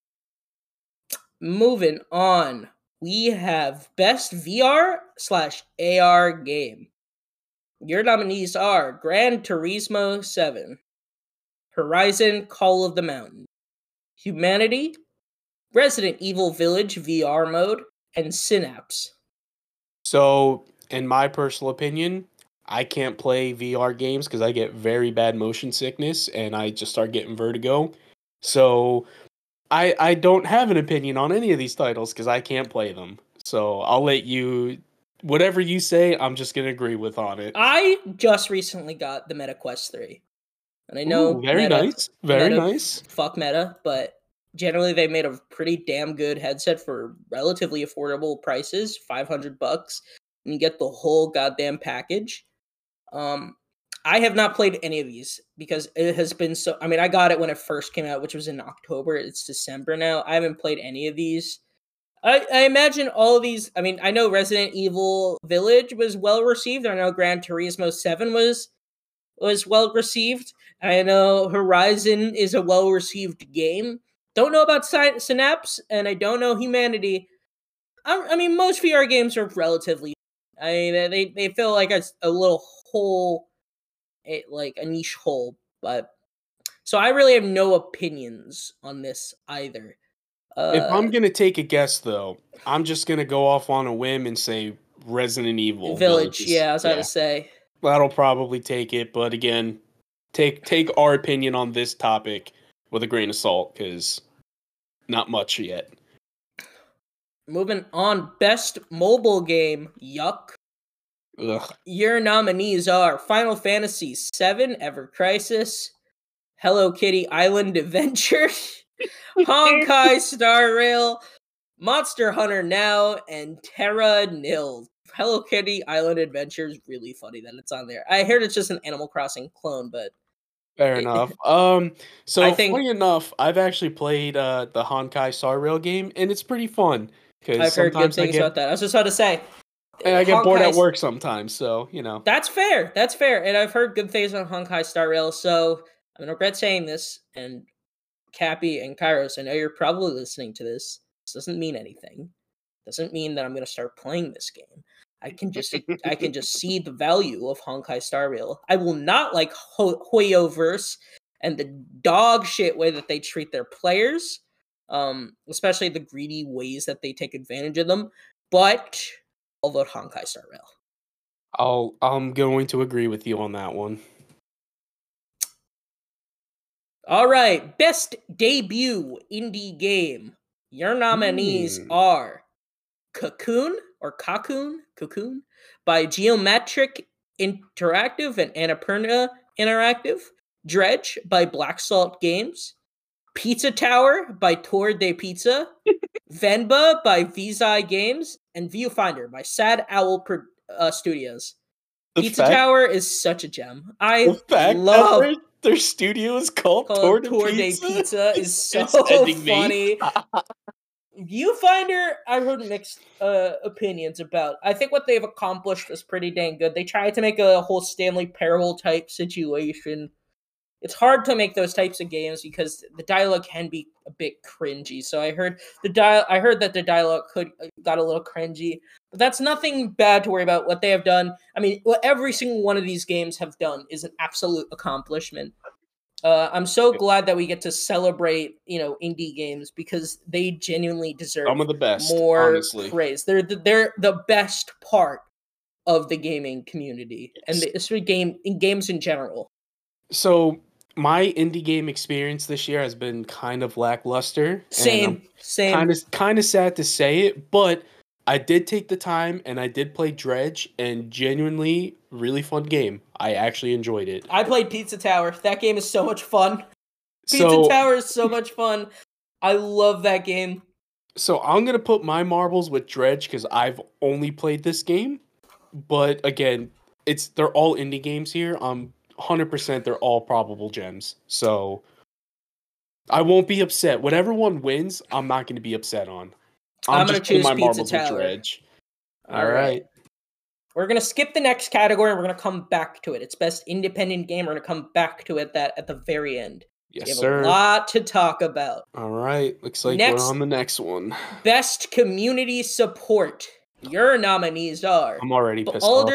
Moving on, we have Best VR/AR Game. Your nominees are Gran Turismo 7, Horizon Call of the Mountain, Humanity, Resident Evil Village VR mode, and Synapse. So, in my personal opinion, I can't play VR games because I get very bad motion sickness and I just start getting vertigo. So, I don't have an opinion on any of these titles because I can't play them. So, I'll let you, whatever you say, I'm just going to agree with on it. I just recently got the Meta Quest 3. And I know Ooh, very nice. Very nice. Fuck Meta, but generally they made a pretty damn good headset for relatively affordable prices, $500, and you get the whole goddamn package. I have not played any of these because it has been so. I mean, I got it when it first came out, which was in October. It's December now. I haven't played any of these. I imagine all of these. I mean, I know Resident Evil Village was well received. I know Gran Turismo 7 was well received. I know Horizon is a well received game. Don't know about Synapse, and I don't know Humanity. I mean, most VR games are relatively. I mean, they feel like a little hole, like a niche hole. But so I really have no opinions on this either. If I'm going to take a guess, though, I'm just going to go off on a whim and say Resident Evil Village. Villages. Yeah, I was about to say. That'll probably take it, but again, take our opinion on this topic with a grain of salt, because not much yet. Moving on, best mobile game. Yuck. Ugh. Your nominees are Final Fantasy VII Ever Crisis, Hello Kitty Island Adventure, Honkai Star Rail, Monster Hunter Now, and Terra Nil. Hello Kitty Island Adventure is really funny that it's on there. I heard it's just an Animal Crossing clone, but fair enough. So funny enough, I've actually played the Honkai Star Rail game, and it's pretty fun. I've heard good things about that. I was just about to say, and I get bored at work sometimes, so you know. That's fair. That's fair, and I've heard good things on Honkai Star Rail. So I'm gonna regret saying this, and Cappy and Kairos, I know you're probably listening to this. This doesn't mean anything. Doesn't mean that I'm gonna start playing this game. I can just see the value of Honkai Star Rail. I will not like Hoyoverse and the dog shit way that they treat their players, especially the greedy ways that they take advantage of them. But I'll vote Honkai Star Rail. I'm going to agree with you on that one. All right, best debut indie game. Your nominees are Cocoon by Geometric Interactive and Annapurna Interactive, Dredge by Black Salt Games, Pizza Tower by Tour de Pizza, Venba by Vizai Games, and Viewfinder by Sad Owl Studios. Pizza Tower is such a gem. I love their studio is called Tour de Pizza is so funny. Viewfinder, I heard mixed opinions about. I think what they've accomplished is pretty dang good. They tried to make a whole Stanley Parable type situation. It's hard to make those types of games because the dialogue can be a bit cringy. So I heard that the dialogue got a little cringy, but that's nothing bad to worry about. What they have done, I mean, what every single one of these games have done is an absolute accomplishment. I'm so glad that we get to celebrate, indie games because they genuinely deserve some of the best, more honestly. Praise. They're the best part of the gaming community, yes. And the games in general. So my indie game experience this year has been kind of lackluster. Same. Kind of sad to say it, but I did take the time and I did play Dredge, and genuinely really fun game. I actually enjoyed it. I played Pizza Tower. That game is so much fun. Pizza Tower is so much fun. I love that game. So I'm going to put my marbles with Dredge because I've only played this game. But again, they're all indie games here. 100% they're all probable gems. So I won't be upset. Whatever one wins, I'm not going to be upset on. I'm going to choose my Pizza Tower. Dredge. All right. We're going to skip the next category and we're going to come back to it. It's best independent game. We're going to come back to it at the very end. Yes, sir. A lot to talk about. All right. Looks like we're on the next one. Best community support. Your nominees are I'm already pissed off.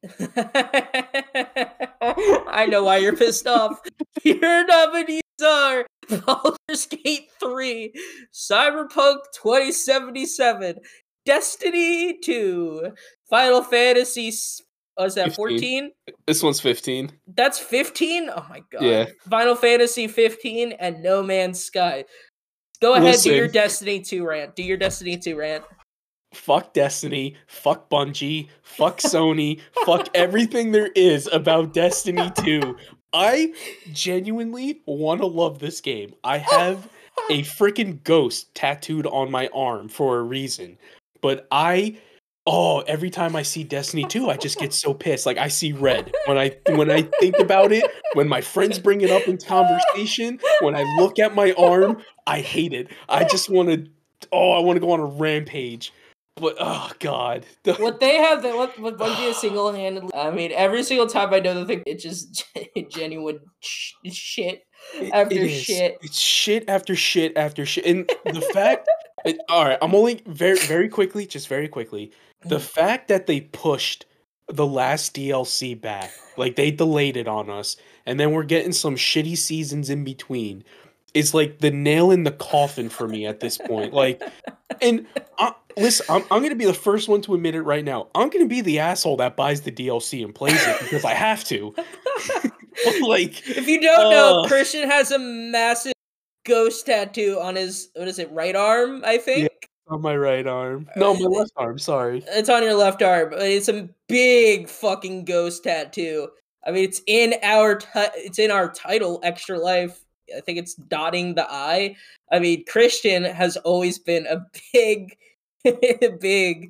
I know why you're pissed off. Your nominees are Baldur's Gate 3, Cyberpunk 2077, Destiny 2, Final Fantasy. Was that 15. 14? This one's 15. That's 15? Oh my god. Yeah. Final Fantasy 15 and No Man's Sky. Go ahead, do your Listen. Destiny 2 rant. Do your Destiny 2 rant. Fuck Destiny, fuck Bungie, fuck Sony, fuck everything there is about Destiny 2. I genuinely want to love this game. I have a freaking ghost tattooed on my arm for a reason. But every time I see Destiny 2, I just get so pissed. Like I see red when I think about it, when my friends bring it up in conversation, when I look at my arm, I hate it. I just want to I want to go on a rampage. But oh god, what they have, what Bungie is single-handedly. I mean, every single time I know the thing, it's just genuine shit after shit. It's shit after shit after shit, and the fact. All right, I'm only very quickly, just very quickly. The fact that they pushed the last DLC back, like they delayed it on us, and then we're getting some shitty seasons in between, is like the nail in the coffin for me at this point. Like, and listen, I'm going to be the first one to admit it right now. I'm going to be the asshole that buys the DLC and plays it because I have to. Like, if you don't know, Christian has a massive ghost tattoo on his right arm, I think. Yeah, on my right arm. No, my left arm. Sorry, it's on your left arm. It's a big fucking ghost tattoo. I mean, it's in our title, Extra Life. I think it's dotting the I. I mean, Christian has always been a big, big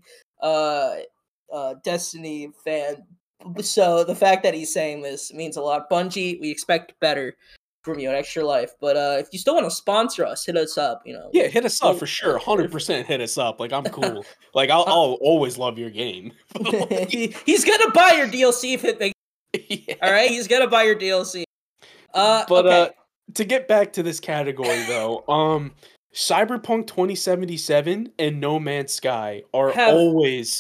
Destiny fan. So the fact that he's saying this means a lot. Bungie, we expect better from you at Extra Life. But if you still want to sponsor us, hit us up. Yeah, hit us up for sure. 100% hit us up. Like I'm cool. Like I'll always love your game. He's gonna buy your DLC if it makes. Yeah. All right, he's gonna buy your DLC. Okay. To get back to this category though, Cyberpunk 2077 and No Man's Sky are always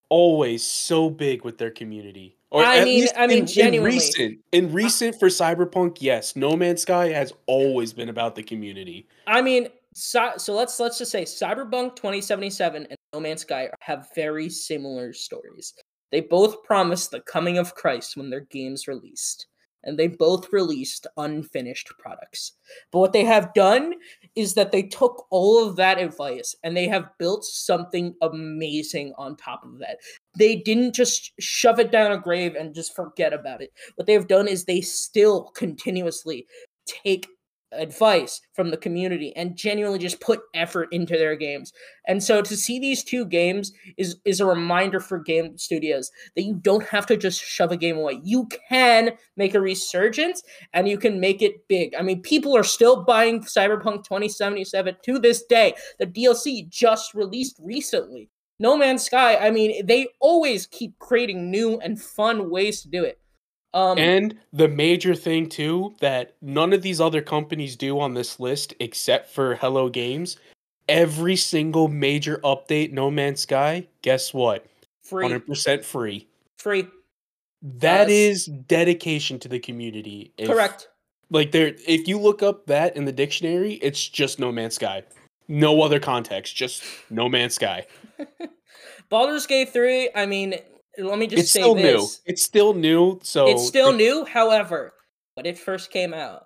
so big with their community. Or I mean, genuinely. In recent for Cyberpunk, yes, No Man's Sky has always been about the community. I mean, so let's just say Cyberpunk 2077 and No Man's Sky have very similar stories. They both promised the coming of Christ when their games released, and they both released unfinished products. But what they have done is that they took all of that advice and they have built something amazing on top of that. They didn't just shove it down a grave and just forget about it. What they have done is they still continuously take advice from the community and genuinely just put effort into their games. And so to see these two games is a reminder for game studios that you don't have to just shove a game away. You can make a resurgence and you can make it big. I mean, people are still buying Cyberpunk 2077 to this day. The DLC just released recently. No Man's Sky, I mean, they always keep creating new and fun ways to do it. And the major thing too that none of these other companies do on this list except for Hello Games, every single major update No Man's Sky, guess what? Free. 100% free. Free. That is dedication to the community. Correct. Like if you look up that in the dictionary, it's just No Man's Sky. No other context, just No Man's Sky. Baldur's Gate 3, I mean, let me just say still this. New. It's still new, so it's still new. However, when it first came out,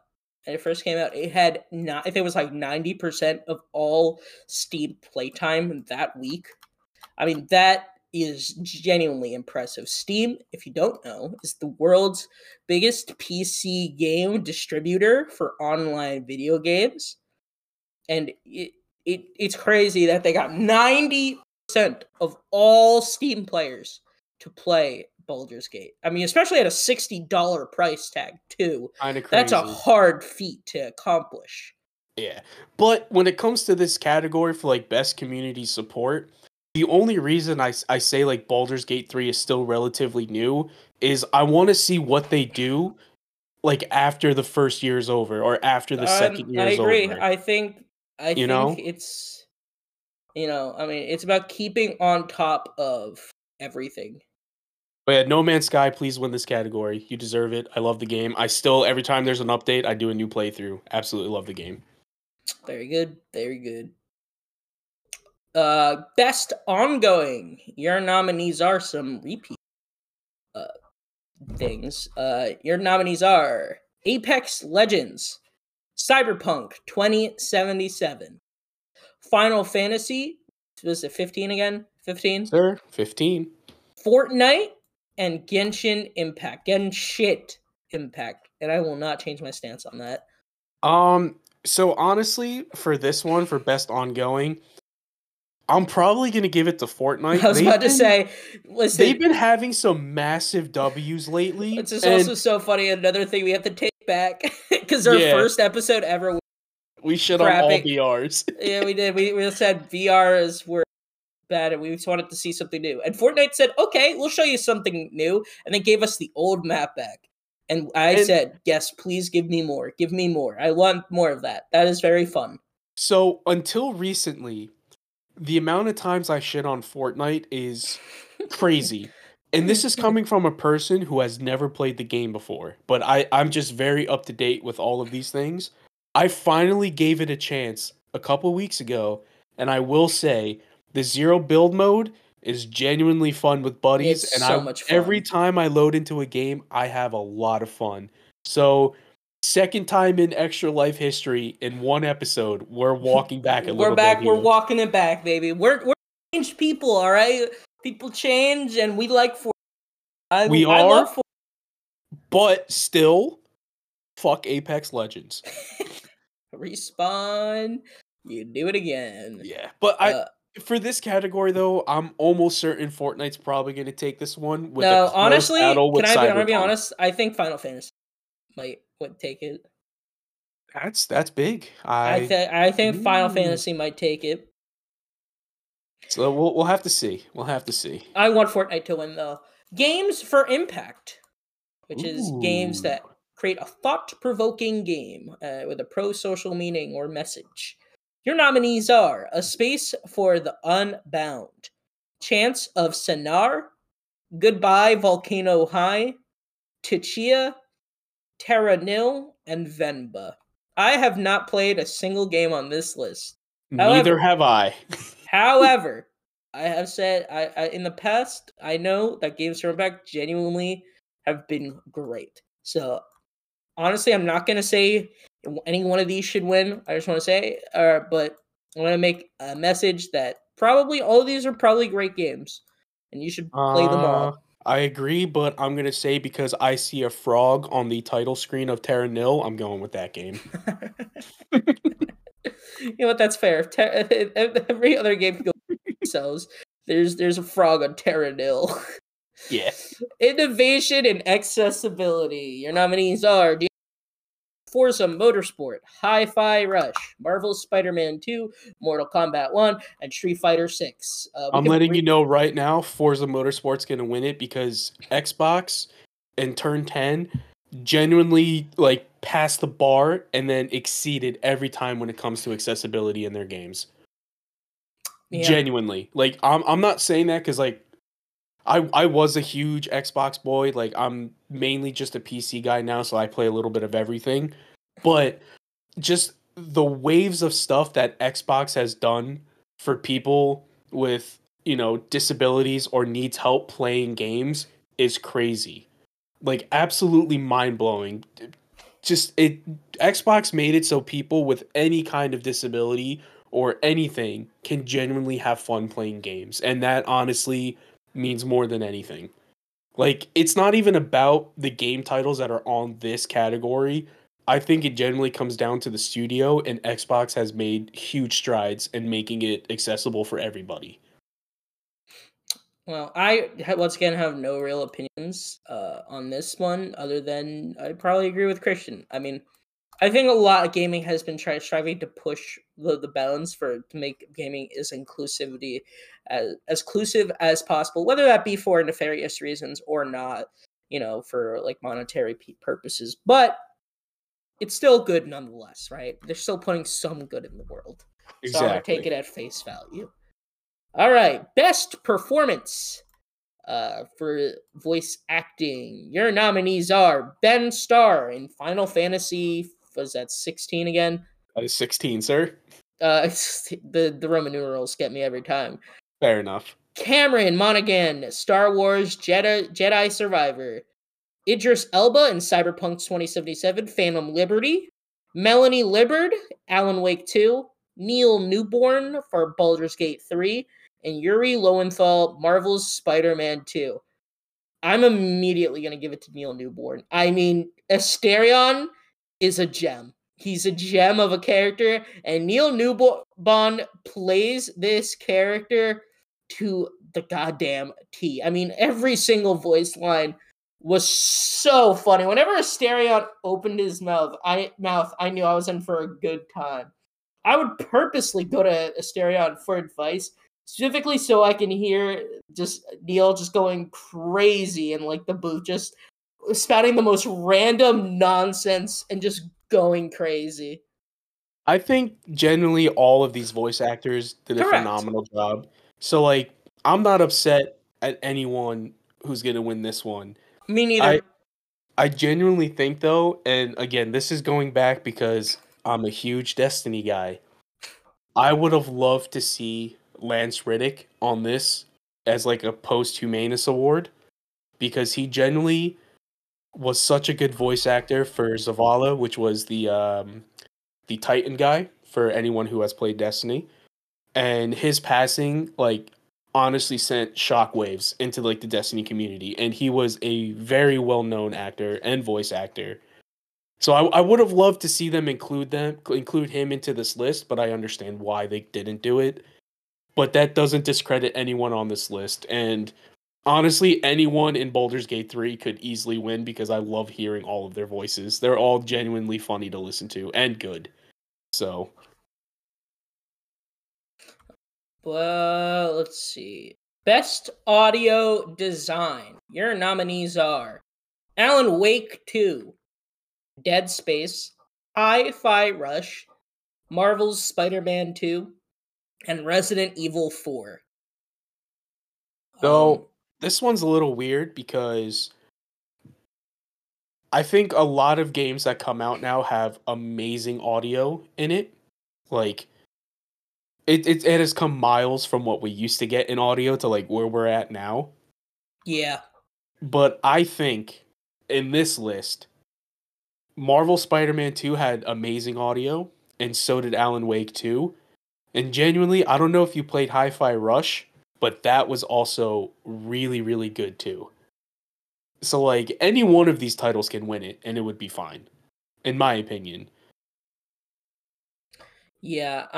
it had I think it was like 90% of all Steam playtime that week. I mean, that is genuinely impressive. Steam, if you don't know, is the world's biggest PC game distributor for online video games, and it's crazy that they got 90% of all Steam players to play Baldur's Gate. I mean, especially at a $60 price tag, too. Kinda crazy. That's a hard feat to accomplish. Yeah. But when it comes to this category for, like, best community support, the only reason I say, like, Baldur's Gate 3 is still relatively new is I want to see what they do, like, after the first year is over or after the second year is over. I agree. I think it's, I mean, it's about keeping on top of everything. But yeah, No Man's Sky, please win this category. You deserve it. I love the game. I still, every time there's an update, I do a new playthrough. Absolutely love the game. Very good. Very good. Best ongoing. Your nominees are some repeat things. Your nominees are Apex Legends, Cyberpunk 2077, Final Fantasy, was it 15 again? 15? Sir, 15. Fortnite, and Genshin Impact. Genshin Impact. And I will not change my stance on that. So honestly, for this one, for best ongoing, I'm probably gonna give it to Fortnite. I was about to say, listen, they've been having some massive W's lately. It's just also so funny. Another thing we have to take back because our first episode ever, we shit on all VRs. Yeah, we did. We said VRs were bad, and we just wanted to see something new. And Fortnite said, "Okay, we'll show you something new," and they gave us the old map back. And I said, "Yes, please give me more. Give me more. I want more of that. That is very fun." So until recently, the amount of times I shit on Fortnite is crazy. And this is coming from a person who has never played the game before. But I'm just very up to date with all of these things. I finally gave it a chance a couple weeks ago. And I will say, the zero build mode is genuinely fun with buddies. It's so much fun. Every time I load into a game, I have a lot of fun. So second time in Extra Life history in one episode, we're walking back a little bit. We're walking it back, baby. We're changed people, all right? People change, and we like Fortnite. I love Fortnite. But still, fuck Apex Legends. Respawn, you do it again. Yeah, but for this category though, I'm almost certain Fortnite's probably going to take this one. With no, honestly, can I be honest? I think Final Fantasy would take it. That's big. I think Final Fantasy might take it. So we'll have to see. We'll have to see. I want Fortnite to win though. Games for Impact, which is games that create a thought-provoking game with a pro-social meaning or message. Your nominees are A Space for the Unbound, Chance of Sennaar, Goodbye Volcano High, Tchia, Terra Nil, and Venba. I have not played a single game on this list. Neither have I. However, I have said I in the past, I know that games from Impact genuinely have been great. So honestly, I'm not gonna say any one of these should win. I just want to say, but I want to make a message that probably all of these are probably great games, and you should play them all. I agree, but I'm gonna say because I see a frog on the title screen of Terra Nil, I'm going with that game. You know what? That's fair. Every other game can go themselves. There's a frog on Terra Nil. Yeah. Innovation and accessibility. Your nominees are Forza Motorsport, Hi-Fi Rush, Marvel's Spider-Man 2, Mortal Kombat 1, and Street Fighter 6. I'm letting you know right now, Forza Motorsport's going to win it because Xbox in Turn 10 genuinely passed the bar and then exceeded every time when it comes to accessibility in their games. Yeah. Genuinely. I'm not saying that because I was a huge Xbox boy. I'm mainly just a PC guy now, so I play a little bit of everything. But just the waves of stuff that Xbox has done for people with, disabilities or needs help playing games is crazy. Absolutely mind-blowing. Xbox made it so people with any kind of disability or anything can genuinely have fun playing games. And that honestly means more than anything. It's not even about the game titles that are on this category. I think it generally comes down to the studio, and Xbox has made huge strides in making it accessible for everybody. Well, I once again have no real opinions on this one, other than I probably agree with Christian. I mean, I think a lot of gaming has been striving to push the bounds to make gaming as inclusive as possible, whether that be for nefarious reasons or not, for monetary purposes. But it's still good nonetheless, right? They're still putting some good in the world. Exactly. So I'm going to take it at face value. All right, best performance. For voice acting, your nominees are Ben Starr in Final Fantasy. Was that 16 again? 16, sir. The Roman numerals get me every time. Fair enough. Cameron Monaghan, Star Wars Jedi Survivor. Idris Elba in Cyberpunk 2077, Phantom Liberty. Melanie Libbard, Alan Wake 2. Neil Newborn for Baldur's Gate 3. And Yuri Lowenthal, Marvel's Spider-Man 2. I'm immediately going to give it to Neil Newborn. I mean, Asterion is a gem. He's a gem of a character, and Neil Newborn plays this character to the goddamn T. I mean, every single voice line was so funny. Whenever Asterion opened his mouth, I knew I was in for a good time. I would purposely go to Asterion for advice, specifically so I can hear just Neil just going crazy in like the booth, just spouting the most random nonsense and just going crazy. I think generally all of these voice actors did a Correct. phenomenal job. So like I'm not upset at anyone who's gonna win this one. Me neither. I genuinely think though, and again, this is going back because I'm a huge Destiny guy. I would have loved to see Lance Riddick on this as like a posthumous award because he generally was such a good voice actor for Zavala, which was the Titan guy for anyone who has played Destiny. And his passing, like, honestly sent shockwaves into like the Destiny community. And he was a very well-known actor and voice actor. So I would have loved to see them include him into this list, but I understand why they didn't do it. But that doesn't discredit anyone on this list. And honestly, anyone in Baldur's Gate 3 could easily win because I love hearing all of their voices. They're all genuinely funny to listen to and good. So, well, let's see. Best audio design. Your nominees are Alan Wake 2, Dead Space, Hi-Fi Rush, Marvel's Spider-Man 2, and Resident Evil 4. so this one's a little weird because I think a lot of games that come out now have amazing audio in it. Like it has come miles from what we used to get in audio to like where we're at now. Yeah. But I think in this list, Marvel Spider-Man 2 had amazing audio, and so did Alan Wake 2. And genuinely, I don't know if you played Hi-Fi Rush, but that was also really, really good too. So like any one of these titles can win it, and it would be fine, in my opinion. Yeah,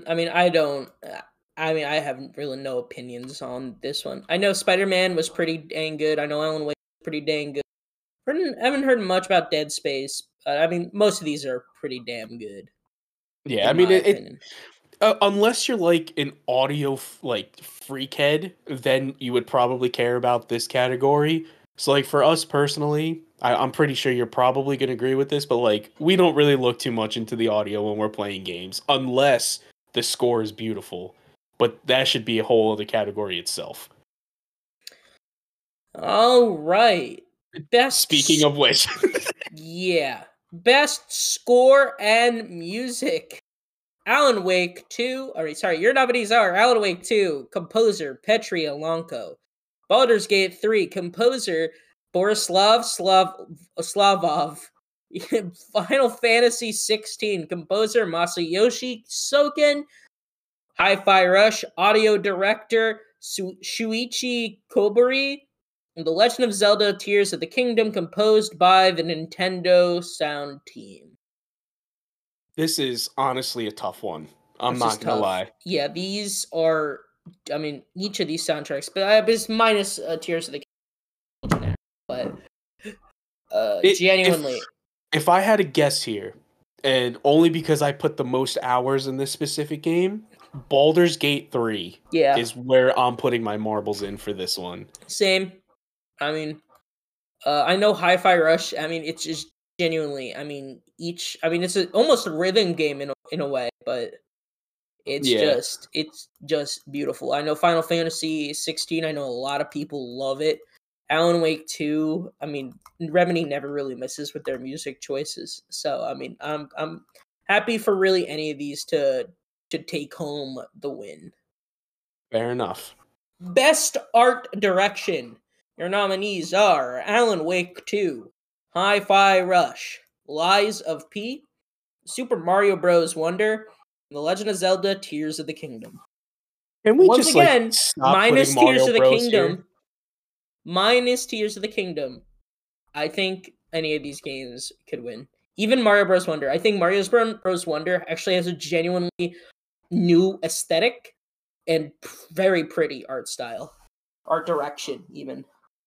I have really no opinions on this one. I know Spider-Man was pretty dang good. I know Alan Wake was pretty dang good. I haven't heard much about Dead Space. I mean, most of these are pretty damn good. Yeah, I In mean my it. opinion. Unless you're like an audio like freakhead, then you would probably care about this category. So like for us personally, I'm pretty sure you're probably gonna agree with this, but like we don't really look too much into the audio when we're playing games, unless the score is beautiful. But that should be a whole other category itself. All right. Best Speaking of which, yeah. Best score and music. Alan Wake 2, your nominees are Alan Wake 2, composer Petri Alonko. Baldur's Gate 3, composer Slavov. Final Fantasy 16, composer Masayoshi Soken. Hi-Fi Rush, audio director Shuichi Kobori. And The Legend of Zelda Tears of the Kingdom, composed by the Nintendo Sound Team. this is honestly a tough one. I'm This not is gonna tough. lie. Yeah, these are. I mean, each of these soundtracks, but it's minus Tears of the Kingdom. But genuinely, If I had a guess here, and only because I put the most hours in this specific game, Baldur's Gate 3 yeah, is where I'm putting my marbles in for this one. same. I mean, I know Hi-Fi Rush. I mean, it's just genuinely. I mean, it's almost a rhythm game in a way, but Yeah. It's just beautiful. I know Final Fantasy 16. I know a lot of people love it. Alan Wake 2. I mean, Remedy never really misses with their music choices. So I mean, I'm happy for really any of these to take home the win. Fair enough. Best art direction. Your nominees are Alan Wake 2, Hi-Fi Rush, Lies of P, Super Mario Bros. Wonder, and The Legend of Zelda: Tears of the Kingdom. Can we Once just like again, stop putting Tears Mario of the Bros here? Kingdom. Minus Tears of the Kingdom. I think any of these games could win. Even Mario Bros. Wonder. I think Bros. Wonder actually has a genuinely new aesthetic and very pretty art style. Art direction, even.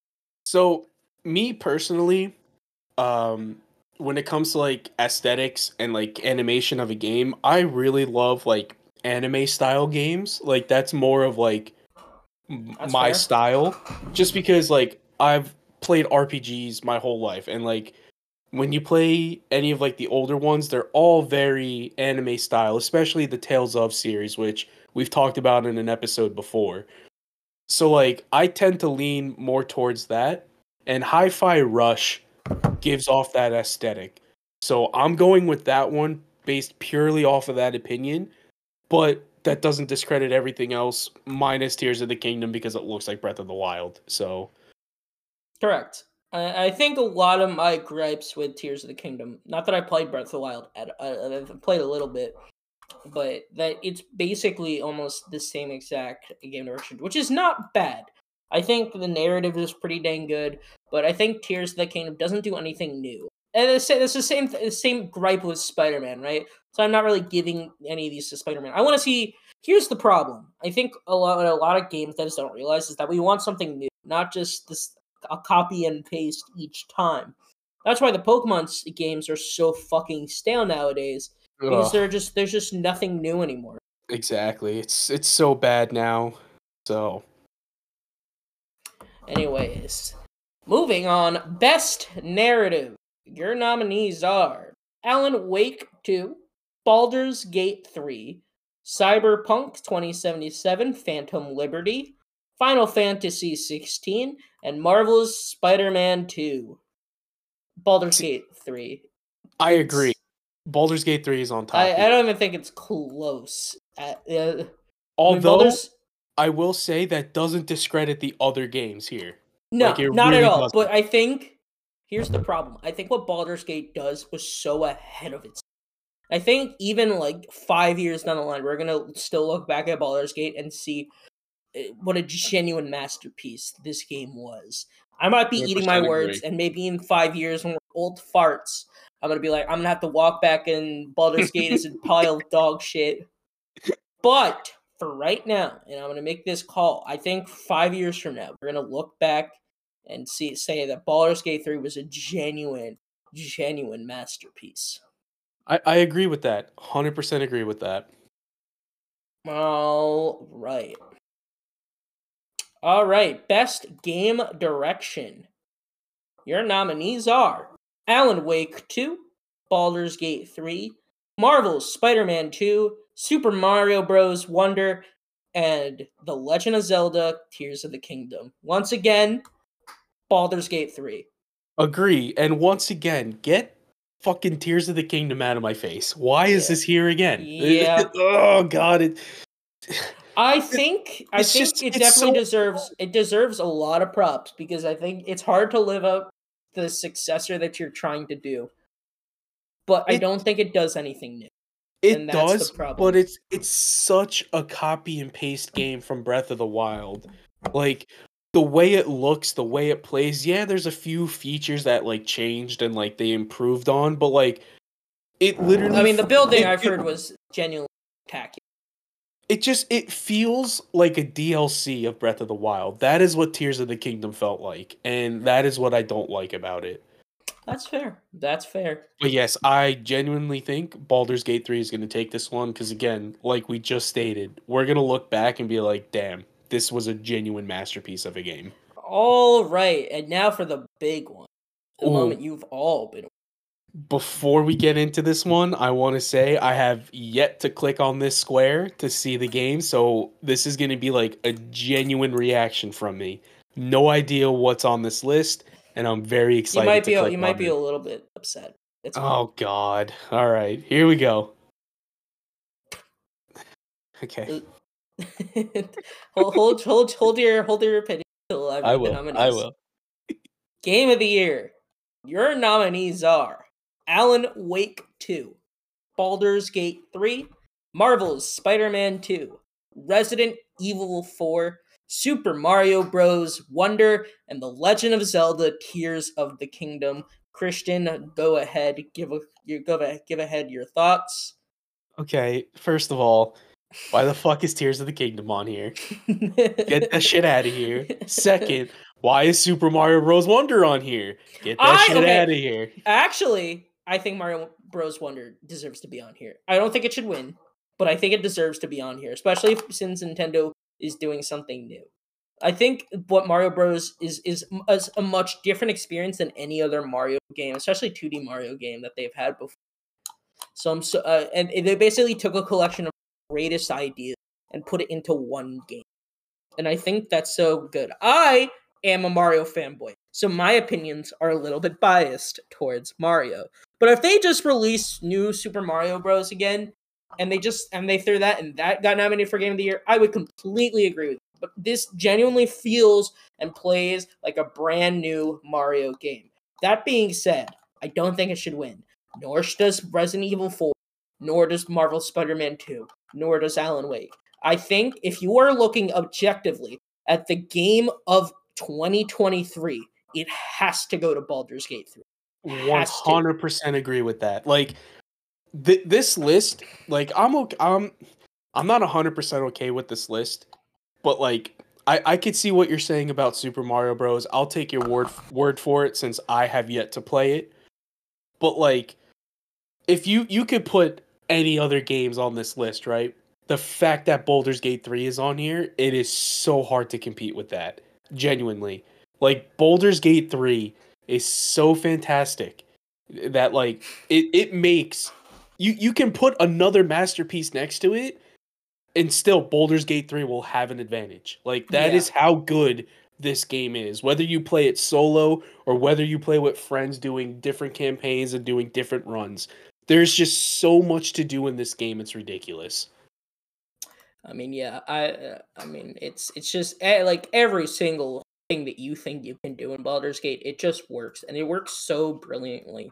So, me personally, um, when it comes to like aesthetics and like animation of a game, I really love like anime style games. Like that's more of like That's my fair. style, just because like I've played RPGs my whole life, and like when you play any of like the older ones, they're all very anime style, especially the Tales of series, which we've talked about in an episode before. So like I tend to lean more towards that, and Hi-Fi Rush gives off that aesthetic. So I'm going with that one based purely off of that opinion, but that doesn't discredit everything else minus Tears of the Kingdom because it looks like Breath of the Wild. So Correct. I think a lot of my gripes with Tears of the Kingdom, not that I played Breath of the Wild, I've played a little bit, but that it's basically almost the same exact game direction, which is not bad. I think the narrative is pretty dang good, but I think Tears of the Kingdom doesn't do anything new. And it's the same gripe with Spider-Man, right? So I'm not really giving any of these to Spider-Man. I want to see. Here's the problem. I think a lot of games that just don't realize is that we want something new, not just this a copy and paste each time. That's why the Pokemon games are so fucking stale nowadays because ugh, there's just nothing new anymore. exactly. It's so bad now. So Anyways, moving on, best narrative. Your nominees are Alan Wake 2, Baldur's Gate 3, Cyberpunk 2077, Phantom Liberty, Final Fantasy 16, and Marvel's Spider-Man 2. Baldur's see, Gate 3. I agree. It's Baldur's Gate 3 is on top I here. don't even think it's close. I mean, Although Baldur's I will say that doesn't discredit the other games here. Like no, it not at really all. But doesn't. I think here's the problem. I think what Baldur's Gate does was so ahead of its. I think even like 5 years down the line, we're gonna still look back at Baldur's Gate and see what a genuine masterpiece this game was. I might be eating my 100% words, agree. and maybe in 5 years when we're old farts, I'm gonna be like, I'm gonna have to walk back and Baldur's Gate is a pile of dog shit. But for right now, and I'm gonna make this call. I think 5 years from now, we're gonna look back and say that Baldur's Gate 3 was a genuine masterpiece. I agree with that. 100% agree with that. All right. All right. Best game direction. Your nominees are Alan Wake 2, Baldur's Gate 3, Marvel's Spider-Man 2, Super Mario Bros. Wonder, and The Legend of Zelda: Tears of the Kingdom. Once again, Baldur's Gate 3. Agree. And once again, get fucking Tears of the Kingdom out of my face. Why is Yeah. this here again? Yeah. Oh god, I it's think just it it's definitely so deserves a lot of props because I think it's hard to live up the successor that you're trying to do. But I it don't think it does anything new. And it that's the does, but problem. it's such a copy and paste game from Breath of the Wild. Like the way it looks, the way it plays, yeah, there's a few features that like changed and like they improved on, but like it I literally mean, the building I've it heard was genuinely tacky. it just it feels like a DLC of Breath of the Wild. That is what Tears of the Kingdom felt like, and that is what I don't like about it. That's fair. That's fair. But yes, I genuinely think Baldur's Gate 3 is going to take this one because again, like we just stated, we're going to look back and be like, "Damn, this was a genuine masterpiece of a game." All right, and now for the big one, the Oh, moment you've all been. Before we get into this one, I want to say I have yet to click on this square to see the game, so this is going to be like a genuine reaction from me. No idea what's on this list, and I'm very excited to click You might on be it. a little bit upset. It's fine. Oh God! All right, here we go. Okay, hold your opinion until I I read the will. I nominees. will. Game of the year. Your nominees are Alan Wake 2, Baldur's Gate 3, Marvel's Spider-Man 2, Resident Evil 4, Super Mario Bros. Wonder, and The Legend of Zelda: Tears of the Kingdom. Christian, go ahead. Give ahead your thoughts. Okay, first of all, why the fuck is Tears of the Kingdom on here? Get that shit out of here. Second, why is Super Mario Bros. Wonder on here? Get that shit Okay. out of here. Actually, I think Mario Bros. Wonder deserves to be on here. I don't think it should win, but I think it deserves to be on here, especially since Nintendo is doing something new. I think what Mario Bros. is a much different experience than any other Mario game, especially 2D Mario game that they've had before. And they basically took a collection of greatest ideas and put it into one game. And I think that's so good. I am a Mario fanboy, so my opinions are a little bit biased towards Mario. But if they just release new Super Mario Bros. Again, and they threw that and that got nominated for Game of the Year, I would completely agree with you. But this genuinely feels and plays like a brand new Mario game. That being said, I don't think it should win. Nor does Resident Evil 4, nor does Marvel Spider-Man 2, nor does Alan Wake. I think if you are looking objectively at the game of 2023, it has to go to Baldur's Gate 3. Has to. 100% agree with that. Like this list, like I'm okay, I'm not 100% okay with this list, but like I could see what you're saying about Super Mario Bros. I'll take your word for it since I have yet to play it. But like if you could put any other games on this list, right? The fact that Baldur's Gate 3 is on here, it is so hard to compete with that. Genuinely. Like Baldur's Gate 3 is so fantastic that like it makes you can put another masterpiece next to it and still Baldur's Gate 3 will have an advantage. Like that Yeah. is how good this game is. Whether you play it solo or whether you play with friends doing different campaigns and doing different runs. There's just so much to do in this game. It's ridiculous. I mean, yeah. I mean, it's just like every single thing that you think you can do in Baldur's Gate, it just works, and it works so brilliantly.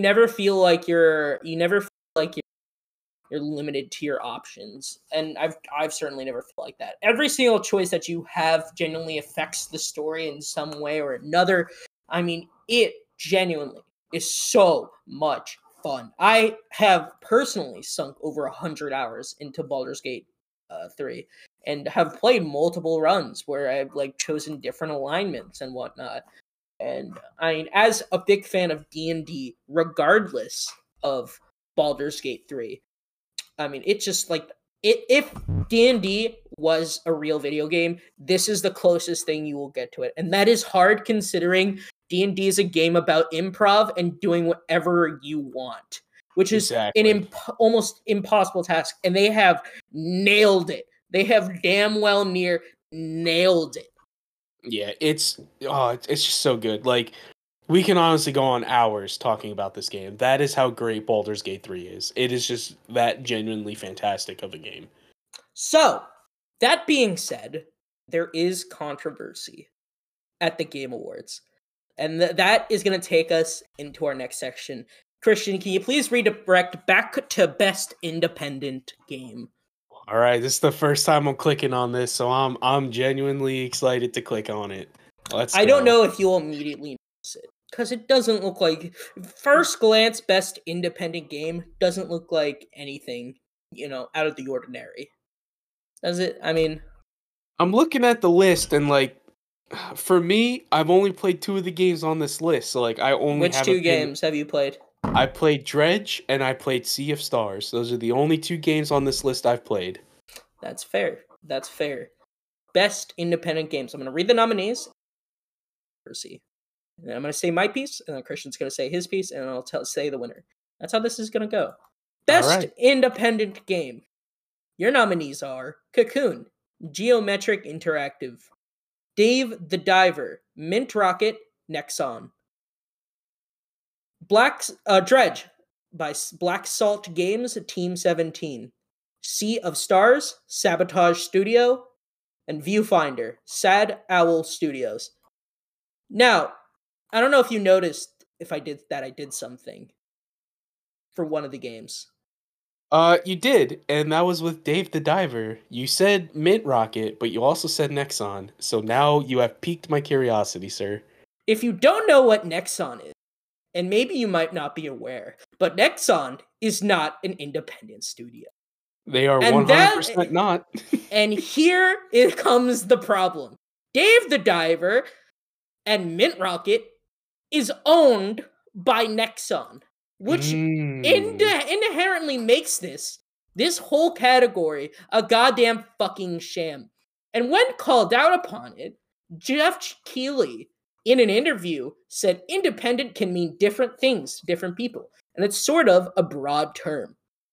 You never feel like you're limited to your options, and I've certainly never felt like that. Every single choice that you have genuinely affects the story in some way or another. I mean, it genuinely is so much fun. I have personally sunk over 100 hours into Baldur's Gate 3 and have played multiple runs where I've like chosen different alignments and whatnot. And I mean, as a big fan of D&D, regardless of Baldur's Gate 3, I mean, it's just like if D&D was a real video game, this is the closest thing you will get to it. And that is hard considering D&D is a game about improv and doing whatever you want, which is Exactly. almost impossible task, and they have nailed it. They have damn well near nailed it. Yeah, it's just so good. Like we can honestly go on hours talking about this game. That is how great Baldur's Gate 3 is. It is just that genuinely fantastic of a game. So, that being said, there is controversy at the Game Awards. And that is going to take us into our next section. Christian, can you please redirect back to Best Independent Game? All right, this is the first time I'm clicking on this, so I'm genuinely excited to click on it. Let's I go. don't know if you'll immediately notice it, because it doesn't look like, first glance, Best Independent Game doesn't look like anything, out of the ordinary. Does it? I mean, I'm looking at the list and like for me, I've only played 2 of the games on this list, so like I only which have two opinion. games have you played? I played Dredge and I played Sea of Stars. Those are the only 2 games on this list I've played. That's fair. That's fair. Best Independent Games. I'm going to read the nominees. And I'm going to say my piece, and then Christian's going to say his piece, and I'll say the winner. That's how this is going to go. Best independent game. Your nominees are Cocoon, Geometric Interactive, Dave the Diver, Mint Rocket, Nexon. Dredge by Black Salt Games, Team 17. Sea of Stars, Sabotage Studio, and Viewfinder, Sad Owl Studios. Now, I don't know if you noticed if I did something for one of the games. You did, and that was with Dave the Diver. You said Mint Rocket, but you also said Nexon. So now you have piqued my curiosity, sir. If you don't know what Nexon is, and maybe you might not be aware, but Nexon is not an independent studio. They are 100% not. And here it comes the problem. Dave the Diver and Mint Rocket is owned by Nexon, which inherently makes this whole category a goddamn fucking sham. And when called out upon it, Jeff Keighley, in an interview, said independent can mean different things to different people, and it's sort of a broad term.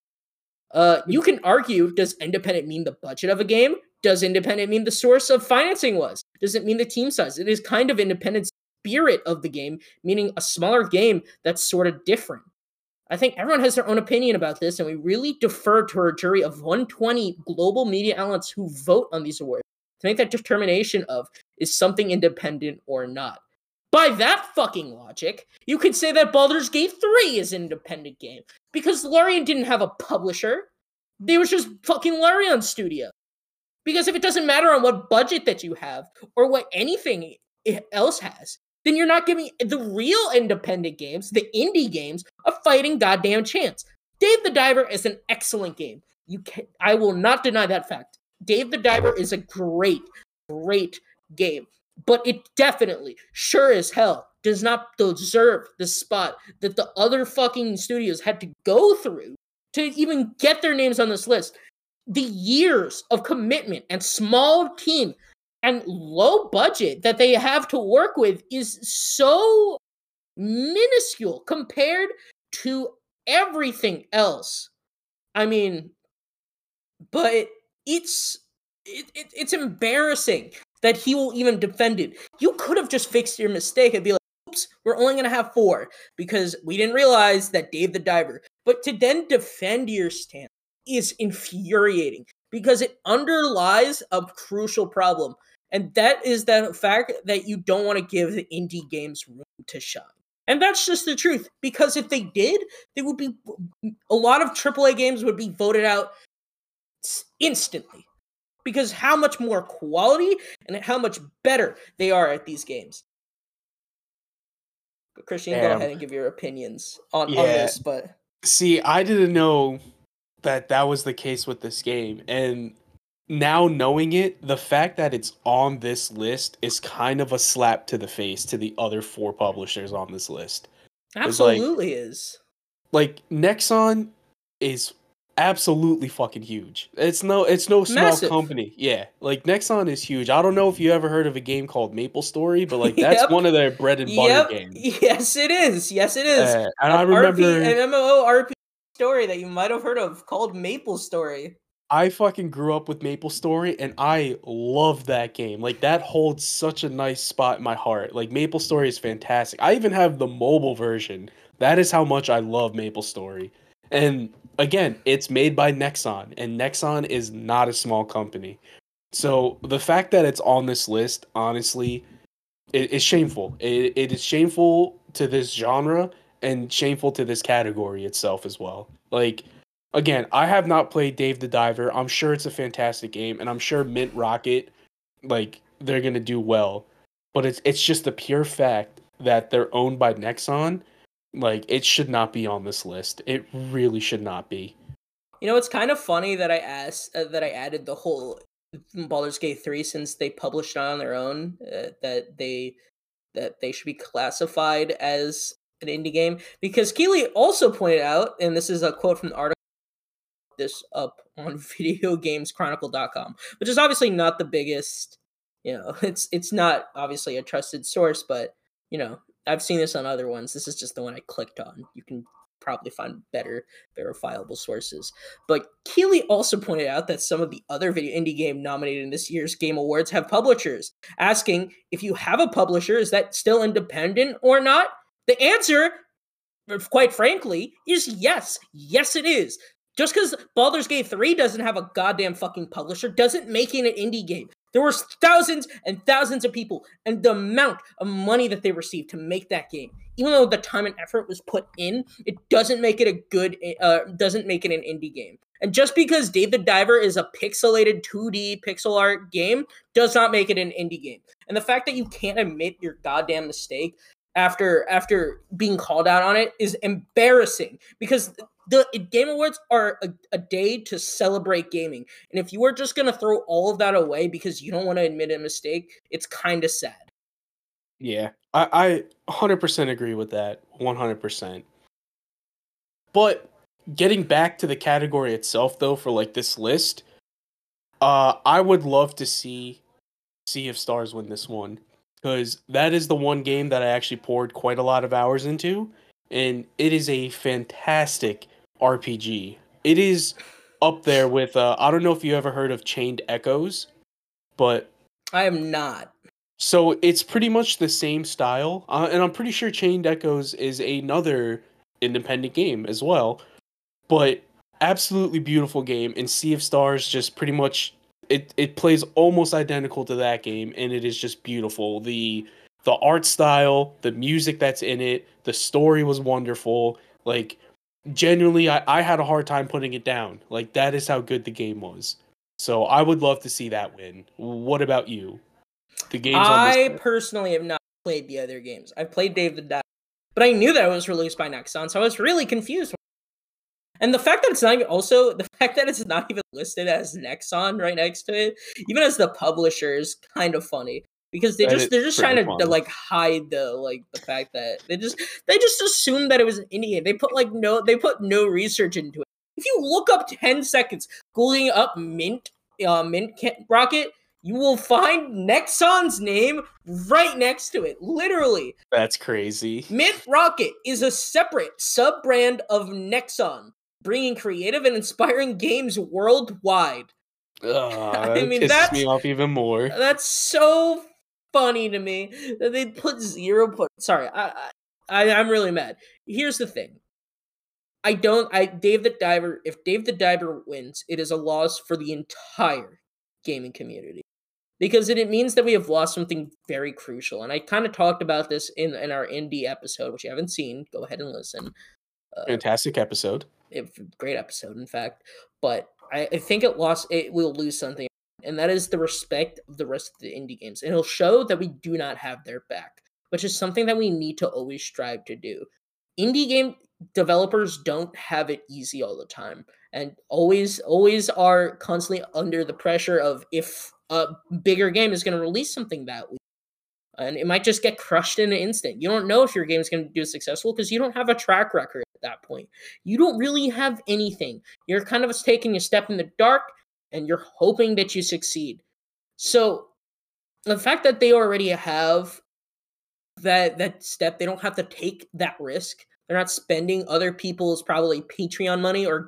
You can argue, does independent mean the budget of a game? Does independent mean the source of financing was? Does it mean the team size? It is kind of independent spirit of the game, meaning a smaller game that's sort of different. I think everyone has their own opinion about this, and we really defer to our jury of 120 global media outlets who vote on these awards to make that determination of, is something independent or not. By that fucking logic, you could say that Baldur's Gate 3 is an independent game, because Larian didn't have a publisher. They were just fucking Larian Studio. Because if it doesn't matter on what budget that you have, or what anything else has, then you're not giving the real independent games, the indie games, a fighting goddamn chance. Dave the Diver is an excellent game. I will not deny that fact. Dave the Diver is a great, great game. But it definitely, sure as hell, does not deserve the spot that the other fucking studios had to go through to even get their names on this list. The years of commitment and small team and low budget that they have to work with is so minuscule compared to everything else. I mean, but it's embarrassing that he will even defend it. You could have just fixed your mistake and be like, oops, we're only going to have 4 because we didn't realize that Dave the Diver. But to then defend your stance is infuriating because it underlies a crucial problem. And that is the fact that you don't want to give the indie games room to shine. And that's just the truth. Because if they did, there would be a lot of AAA games would be voted out instantly. Because how much more quality and how much better they are at these games. Christian, go ahead and give your opinions on this. But see, I didn't know that was the case with this game. And now knowing it, the fact that it's on this list is kind of a slap to the face to the other 4 publishers on this list. Absolutely is. Like, Nexon is absolutely fucking huge. It's no small Massive. company. Yeah, like Nexon is huge. I don't know if you ever heard of a game called Maple Story, but like that's one of their bread and butter games. Yes, it is. And I remember an MMORPG story that you might have heard of called Maple Story. I fucking grew up with Maple Story, and I love that game. Like, that holds such a nice spot in my heart. Like, Maple Story is fantastic. I even have the mobile version. That is how much I love Maple Story. And again, it's made by Nexon, and Nexon is not a small company. So the fact that it's on this list, honestly, is shameful. It is shameful to this genre and shameful to this category itself as well. Like, again, I have not played Dave the Diver. I'm sure it's a fantastic game, and I'm sure Mint Rocket, like, they're gonna do well. But it's just the pure fact that they're owned by Nexon. Like, it should not be on this list. It really should not be. You know, it's kind of funny that I added the whole Baldur's Gate 3 since they published it on their own, that they should be classified as an indie game, because Keighley also pointed out, and this is a quote from the article, this up on videogameschronicle.com, which is obviously not the biggest, it's not obviously a trusted source, but I've seen this on other ones. This is just the one I clicked on. You can probably find better verifiable sources. But Keeley also pointed out that some of the other video indie game nominated in this year's Game Awards have publishers, asking if you have a publisher, is that still independent or not? The answer, quite frankly, is yes. Yes, it is. Just because Baldur's Gate 3 doesn't have a goddamn fucking publisher doesn't make it an indie game. There were thousands and thousands of people, and the amount of money that they received to make that game, even though the time and effort was put in, it doesn't make it doesn't make it an indie game. And just because Dave the Diver is a pixelated 2D pixel art game does not make it an indie game. And the fact that you can't admit your goddamn mistake after being called out on it is embarrassing, because the Game Awards are a day to celebrate gaming. And if you are just going to throw all of that away because you don't want to admit a mistake, it's kind of sad. Yeah, I 100% agree with that. 100%. But getting back to the category itself, though, for like this list, I would love to see Sea of Stars win this one, because that is the one game that I actually poured quite a lot of hours into, and it is a fantastic RPG. It is up there with, I don't know if you ever heard of Chained Echoes, but... I am not. So it's pretty much the same style, and I'm pretty sure Chained Echoes is another independent game as well, but absolutely beautiful game, and Sea of Stars just pretty much... It plays almost identical to that game, and it is just beautiful. The art style, the music that's in it, the story was wonderful. Like, genuinely, I had a hard time putting it down. Like, that is how good the game was. So I would love to see that win. What about you? The games I personally have not played the other games. I've played Dave the Diver, but I knew that it was released by Nexon, so I was really confused. And the fact that it's not even listed as Nexon right next to it, even as the publisher, is kind of funny, because they're just trying to like hide the fact that they just assumed that it was an indie game. They put no research into it. If you look up 10 seconds, googling up Mint Rocket, you will find Nexon's name right next to it. Literally. That's crazy. Mint Rocket is a separate sub-brand of Nexon, bringing creative and inspiring games worldwide. That pisses me off even more. That's so funny to me that they put Sorry, I'm really mad. Here's the thing. If Dave the Diver wins, it is a loss for the entire gaming community, because it means that we have lost something very crucial. And I kind of talked about this in our indie episode, which you haven't seen. Go ahead and listen. Fantastic episode. Great episode, in fact. But I think it will lose something, and that is the respect of the rest of the indie games. And it'll show that we do not have their back, which is something that we need to always strive to do. Indie game developers don't have it easy all the time, and always are constantly under the pressure of, if a bigger game is going to release something that week, and it might just get crushed in an instant. You don't know if your game is going to do successful because you don't have a track record at that point. You don't really have anything. You're kind of taking a step in the dark, and you're hoping that you succeed. So the fact that they already have that step, they don't have to take that risk. They're not spending other people's probably Patreon money or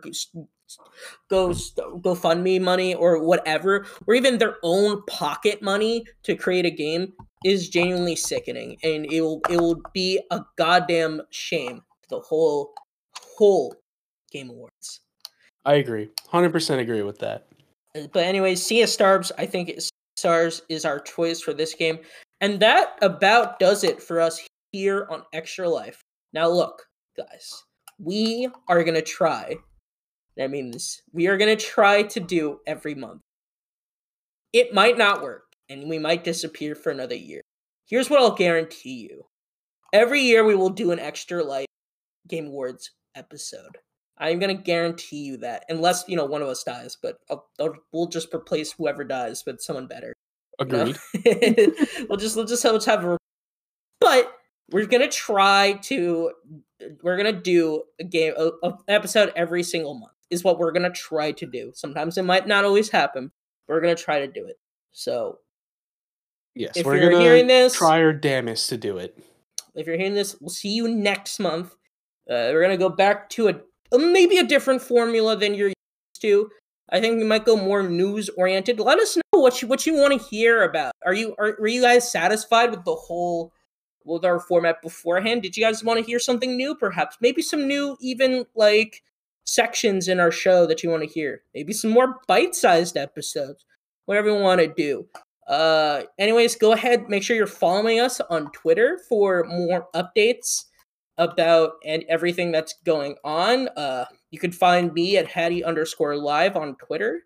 GoFundMe money or whatever, or even their own pocket money to create a game, is genuinely sickening, and it will be a goddamn shame to the whole Game Awards. I agree. 100% agree with that. But anyways, Sea of Stars, I think Stars is our choice for this game. And that about does it for us here on Extra Life. Now look, guys, we are going to try. I mean this. We are going to try to do every month. It might not work, and we might disappear for another year. Here's what I'll guarantee you. Every year we will do an Extra Life Game Awards episode. I'm going to guarantee you that. Unless, one of us dies, but we'll just replace whoever dies with someone better. Agreed. We'll just have a... But we're going to do an episode every single month, is what we're going to try to do. Sometimes it might not always happen, but we're going to try to do it. So, yes, if we're going to try our damnedest to do it. if you're hearing this, we'll see you next month. We're gonna go back to maybe a different formula than you're used to. I think we might go more news oriented. Let us know what you want to hear about. Were you guys satisfied with our format beforehand? Did you guys want to hear something new? Perhaps maybe some new even like sections in our show that you want to hear. Maybe some more bite-sized episodes. Whatever you want to do. Anyways, go ahead. Make sure you're following us on Twitter for more updates about and everything that's going on. You can find me at Hattie_live on Twitter.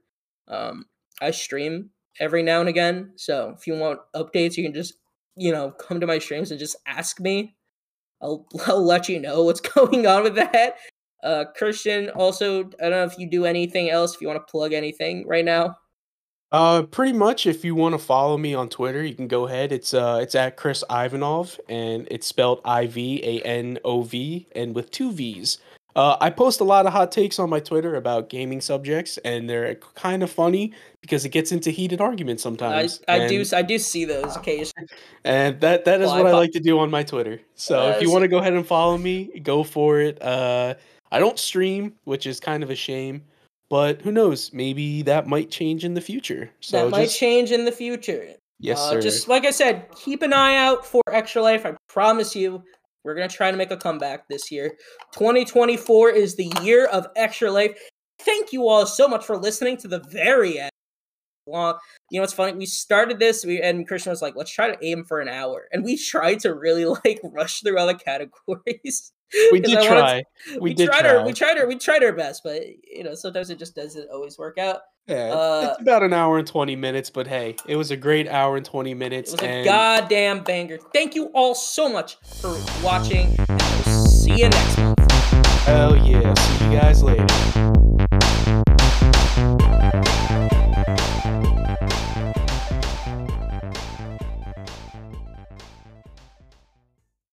I stream every now and again, so if you want updates, you can just come to my streams and just ask me. I'll let you know what's going on with that. Christian, also, I don't know if you do anything else. If you want to plug anything right now. Pretty much. If you want to follow me on Twitter, you can go ahead. It's at Chris Ivanov, and it's spelled Ivanov, and with 2 V's. I post a lot of hot takes on my Twitter about gaming subjects, and they're kind of funny because it gets into heated arguments sometimes. I do see those occasionally, and that is what I like to do on my Twitter. So if you want to go ahead and follow me, go for it. I don't stream, which is kind of a shame. But who knows? Maybe that might change in the future. So that might change in the future. Yes, sir. Just like I said, keep an eye out for Extra Life. I promise you, we're going to try to make a comeback this year. 2024 is the year of Extra Life. Thank you all so much for listening to the very end. It's funny. We started this, and Christian was like, let's try to aim for an hour. And we tried to really rush through all the categories. We did try. We tried our best, but sometimes it just doesn't always work out. Yeah, it's about an hour and 20 minutes, but hey, it was a great hour and 20 minutes. It was a goddamn banger. Thank you all so much for watching, and we'll see you next month. Hell yeah. See you guys later.